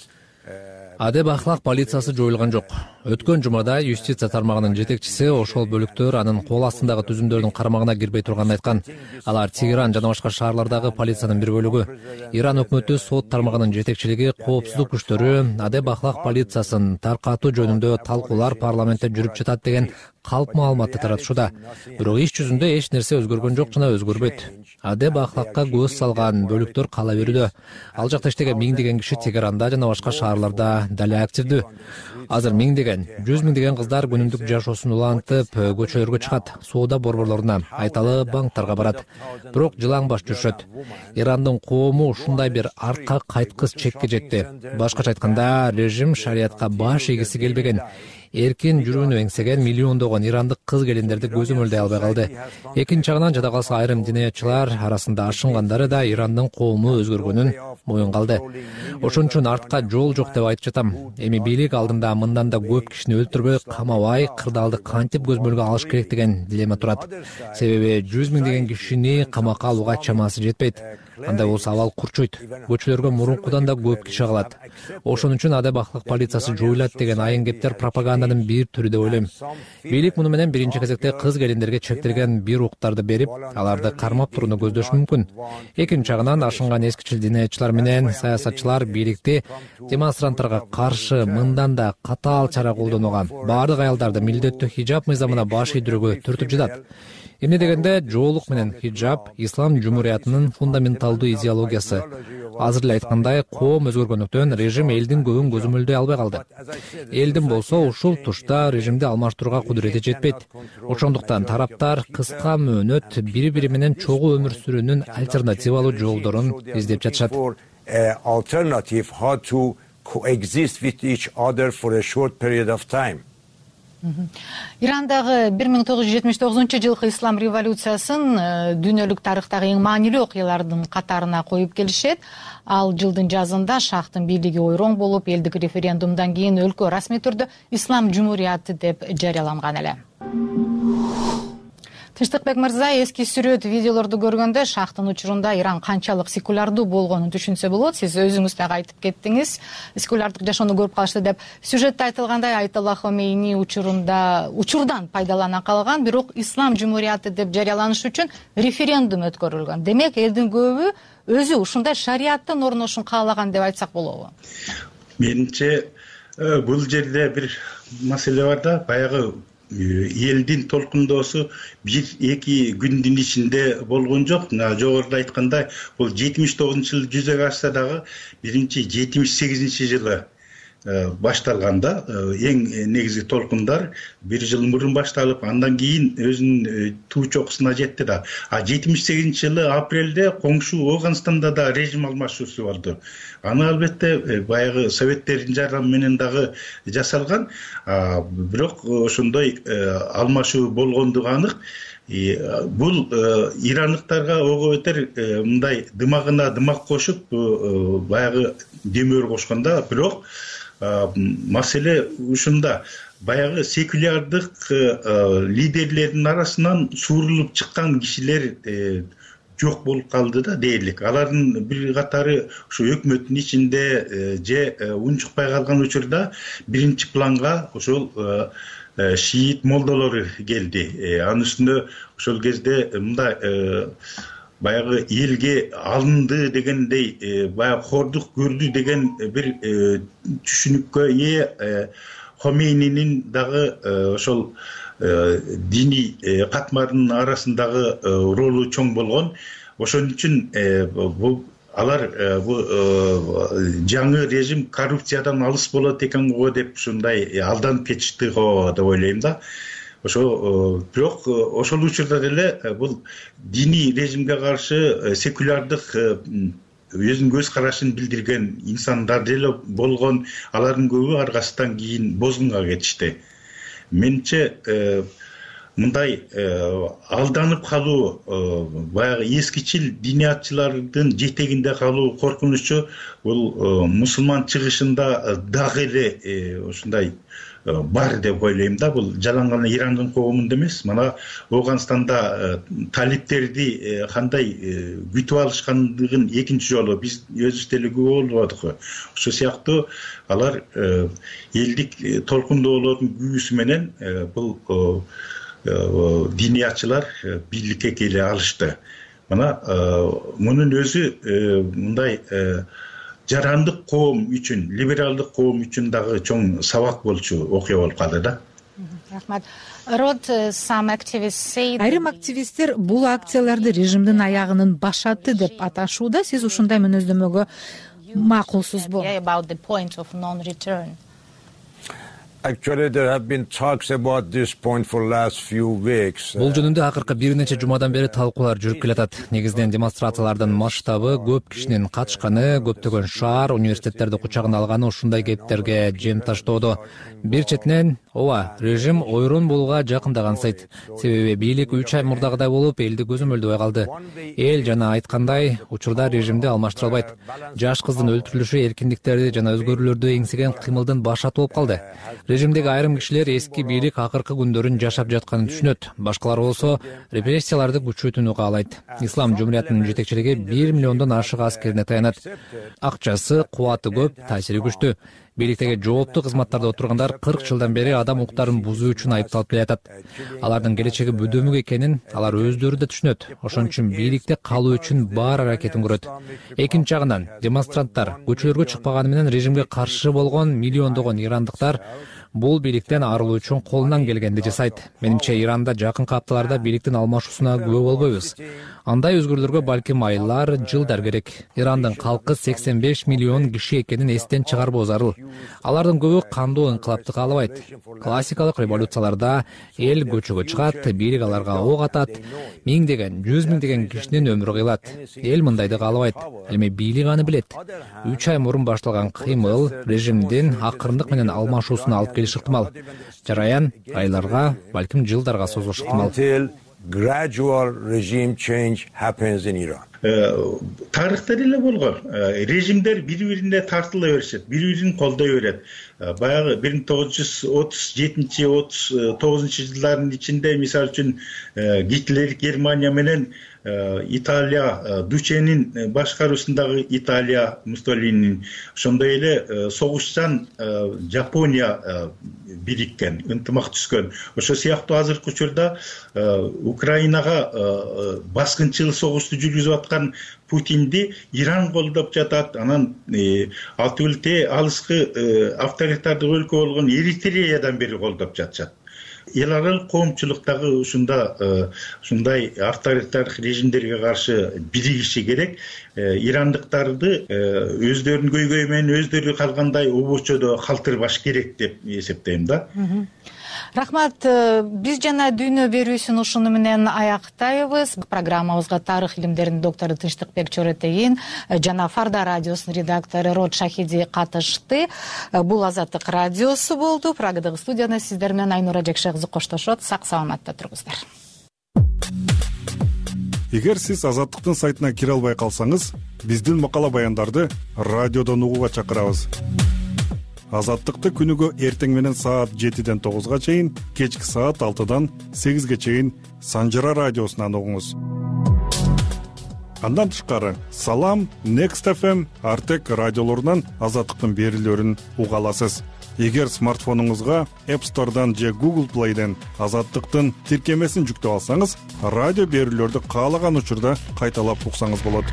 Адеп ахлак полициясы жоюлган жок. Өткөн жумада юстиция тармагынын жетекчиси ошол бөлүктөр анын кол астындагы түзүмдөрдүн кармагына кирбей турганын айткан. Алар Тегеран жана башка шаарлардагы полициянын бир бөлүгү. Иран өкмөтү сот тармагынын жетекчилиги, коопсуздук күчтөрү Адеп ахлак полициясын таркатуу жөнүндө талкуулар парламентте жүрүп жатат деген калп маалыматты таратышууда. Бирок иш жүзүндө эч нерсе өзгөргөн жок жана өзгөрбөйт. Адеп ахлакка көз салган бөлүктөр кала берүүдө. Ал жакта иштеген миңдеген киши Тегеранда жана башка шаарларда дале активдүү. Азыр миңдеген, жүз миңдеген кыздар күнүмдүк жашоосун улантып, көчөлөргө чыгат, соода борборлоруна, айталы банктарга барат. Бирок жылаң баш жүрүшөт. Ирандын коому ушундай бир арка кайткыс чекке жетти. Башкача айтканда, режим шариятка баш ийгиси келбеген. Эркин жүрүүнү эңсеген миллиондогон ирандык кыз келиндерди көзөмөлдөй албай калды. Экинчи жагынан жада калса айрым диниятчылар арасында ашынгандары да Ирандын коому өзгөргөнүн моюнга алды. Ошон үчүн артка жол жок деп айтып жатам. Эми бийлик алдында мындан да көп кишини өлтүрбөй, камабай, кырдаалды кантип көзмөлгө алыш керек деген дилемма турат. Себеби жүз миңдеген кишини камакка алууга чамасы жетпейт. Андай болсо абал курчуйт. Көчөлөргө мурункудан да көп киши калат. Ошон үчүн Адеп ахлак полициясы жоюлат деген айын кептер пропаганданын бир түрү деп ойлойм. Бийлик муну менен биринчи кезекте кыз келиндерге чектелген бир уктарды берип, аларды кармап турууну көздөшү мүмкүн. Экинчи жагынан ашынган эскичил диниятчылар менен саясатчылар бийликти демонстранттарга каршы мындан да катаал чара колдонууга, баардык аялдарды милдеттүү хижаб мыйзамына баш ийдирүүгө түртүп жатат. Эмне дегенде жоолук менен хижаб ислам жумуриятынын фундаменталдуу идеологиясы. Азыр эле айткандай, коом өзгөргөндүктөн режим элдин көбүн көзөмөлдөй албай калды. Элдин болсо ушул тушта режимди алмаштырууга кудурети жетпейт. Ошондуктан тараптар кыска мөөнөт бири-бири менен чогуу өмүр сүрүүнүн альтернативалуу жолдорун издеп жатышат. Alternative how to coexist with each other for a short period of time. Ирандагы бир миң тогуз жүз жетимиш тогузунчу жылкы ислам революциясын дүйнөлүк тарыхтагы эң маанилүү окуялардын катарына коюп келишет. Ал жылдын жазында шахтын бийлиги ойроң болуп, элдик референдумдан кийин өлкө расмий түрдө ислам жумурияты деп жарыяланган эле. Тынчтыкбек мырза, эски сүрөт видеолорду көргөндө шахтын учурунда Иран канчалык секулярдуу болгонун түшүнсө болот. Сиз өзүңүз дагы айтып кеттиңиз, секулярдык жашоону көрүп калышты деп. Сюжетте айтылгандай, Айталла Хомейни учурунда учурдан пайдалана калган, бирок ислам жумурияты деп жарыяланыш үчүн референдум өткөрүлгөн. Демек, элдин көбү өзү ушундай шарияттын орношун каалаган деп айтсак болобу? Менимче, бул жерде бир маселе бар да, баягы элдин толкундоосу бир эки күндүн ичинде болгон жок. Жогоруда айткандай, бул жетимиш тогузунчу жылы жүзөгө ашса дагы биринчи жетимиш сегизинчи жылы башталганда эң негизги толкундар бир жыл мурун башталып, андан кийин өзүнүн туу чокусуна жетти да. А жетимиш сегизинчи жылы апрелде коңшу Ооганстанда да режим алмашуусу болду. Аны албетте баягы советтердин жардамы менен дагы жасалган. Бирок ошондой алмашуу болгондугу анык. Бул ирандыктарга ого бетер мындай дымагына дымак кошуп, баягы демөр кошконда, бирок маселе ушунда. Баягы секулярдык лидерлердин арасынан суурулуп чыккан кишилер жок болуп калды да дээрлик. Алардын бир катары ушу өкмөттүн ичинде же унчукпай калган учурда биринчи планга ошол шиит молдолору келди. Анын үстүндө ошол кезде мындай баягы элге алынды дегендей, баягы хордук көрдү деген бир түшүнүккө ээ Хомейнинин дагы ошол диний катмардын арасындагы ролу чоң болгон. Ошон үчүн бул алар бул жаңы режим коррупциядан алыс болот экен го деп ушундай алданып кетишти го деп ойлойм да. Ошо бирок ошол учурда деле бул диний режимге каршы секулярдык өзүнүн көз карашын билдирген инсандар деле болгон, алардын көбү аркасынан кийин бозгунга кетишти. Менимче мындай алданып калуу, баягы эскичил диниятчылардын жетегинде калуу коркунучу бул мусулман чыгышында дагы эле ушундай бар деп ойлойм да. Бул жалаң гана Ирандын коомунда эмес, мына Ооганстанда талиптерди кандай күтүп алышкандыгын экинчи жолу биз өзүбүз деле күбө болдук. Ошол сыяктуу алар элдик толкундоолордун күбүсү менен бул диниятчылар бийликке келе алышты. Мына мунун өзү мындай жарандык коом үчүн, либералдык коом үчүн дагы чоң сабак болчу окуя болуп калды да. Рахмат. Айрым активисттер бул акцияларды режимдин аягынын башаты деп аташууда. Сиз ушундай мүнөздөмөгө макулсузбу? Actually, there have been talks about this point for last few weeks. Бул жөнүндө акыркы бир нече жумадан бери талкуулар жүрүп келатат. Негизинен демонстрациялардын масштабы, көп кишинин катышканы, көптөгөн шаар, университеттерди кучагына алганы ушундай кептерге жем таштоодо. Бир четинен, ооба, режим ойрон болууга жакындаган сайт. Себеби бийлик үч ай мурдагыдай болуп, элди көзөмөлдөбөй калды. Эл жана айткандай, учурда режимди алмаштыра албайт. Жаш кыздын өлтүрүлүшү эркиндиктерди жана өзгөрүүлөрдү эңсеген кыймылдын башаты болуп калды. Режимдеги айрым кишилер эски бийлик акыркы күндөрүн жашап жатканын түшүнөт. Башкалар болсо репрессияларды күчөтүүнү каалайт. Ислам жумуриятынын жетекчилиги бир миллиондон ашык аскерине таянат. Акчасы, кубаты көп, таасири күчтүү. Бийликтеги жооптуу кызматтарда отургандар кырк жылдан бери адам укуктарын бузуу үчүн айыпталып келатат. Алардын келечеги бөдөмүк экенин алар өздөрү да түшүнөт. Ошон үчүн бийликте калуу үчүн бар аракетин көрөт. Экинчи жагынан демонстранттар көчөлөргө чыкпаганы менен режимге каршы болгон миллиондогон ирандыктар бул бийликтен арылуу үчүн колунан келгенди жасайт. Менимче Иранда жакынкы апталарда бийликтин алмашуусуна күбө болбойбуз. Андай өзгөрүүлөргө балким айлар, жылдар керек. Ирандын калкы сексен беш миллион киши экенин эстен чыгарбоо зарыл. Алардын көбү кандуу инкылапты каалабайт. Классикалык революцияларда эл көчөгө чыгат, бийлик аларга ок атат, миңдеген, жүз миңдеген кишинин өмүрү кыйлат. Эл мындайды каалабайт. Эми бийлик аны билет. үч ай мурун башталган кыймыл режимдин акырындык менен алмашуусуна алып келиши ыктымал. Жараян айларга, балким жылдарга созулушу ыктымал. Gradual regime change happens in Iran. Тарыхта деле болгон. Режимдер бири-бирине тартыла беришет, бири-бирин колдой берет. Баягы бир миң тогуз жүз отуз жетинчи отуз тогузунчу жылдардын ичинде мисалы үчүн Гитлер Германия менен Италия, Дученин башкаруусундагы Италия, Муссолинин, ошондой эле согушчан Жапония бириккен, ынтымак түзгөн. Ошол сыяктуу азыркы учурда Украинага баскынчыл согушту жүргүзүп аткан Путинди Иран колдоп жатат. Анан ал түгүл алыскы авторитардык өлкө болгон Эритреядан бери колдоп жатышат. Эл аралык коомчулуктагы ушунда ушундай авторитардык режимдерге каршы биригиши керек. Ирандыктарды өздөрүнүн көйгөйү менен өздөрү калгандай обочодо калтырбаш керек деп эсептейм да. Рахмат, биз жана дүйнө берүүсүн ушуну менен аяктайбыз. Программабызга тарых илимдеринин доктору Тынчтыкбек Чоротегин жана Фарда радиосунун редактору Род Шахиди катышты. Бул Азаттык радиосу болду. Прагадагы студияда сиздер менен Айнура Жекше кызы коштошот. Сак саламатта туруңуздар. Эгер сиз Азаттыктын сайтына кире албай калсаңыз, биздин макала баяндарды радиодон угууга чакырабыз. Азаттыкты күнүгө эртең менен саат жетиден тогузга чейин, кечки саат алтыдан сегизге чейин Санжара радиосунан угуңуз. Андан тышкары, Салам, Next эф эм, Артек радиолорунан Азаттыктын берүүлөрүн уга аласыз. эгер смартфонуңузга App Store'дан же Google Play'ден Азаттыктын тиркемесин жүктөп алсаңыз, радио берүүлөрдү каалаган учурда кайталап уксаңыз болот.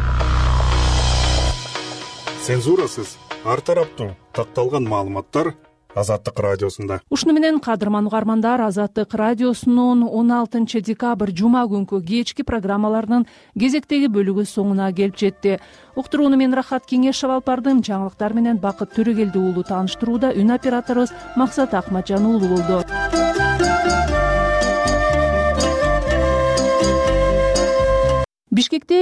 Цензурасыз ар тараптуу такталган маалыматтар Азаттык радиосунда. Ушуну менен кадырман угармандар, Азаттык радиосунун он алтынчы декабрь жума күнкү кечки программаларынын кезектеги бөлүгү соңуна келип жетти. Уктурууну мен Рахат Кеңешов алып бардым. Жаңылыктар менен Бакыт Төрөгелди уулу тааныштырууда, үн операторубуз Максат Акматжан уулу болду. Бишкекте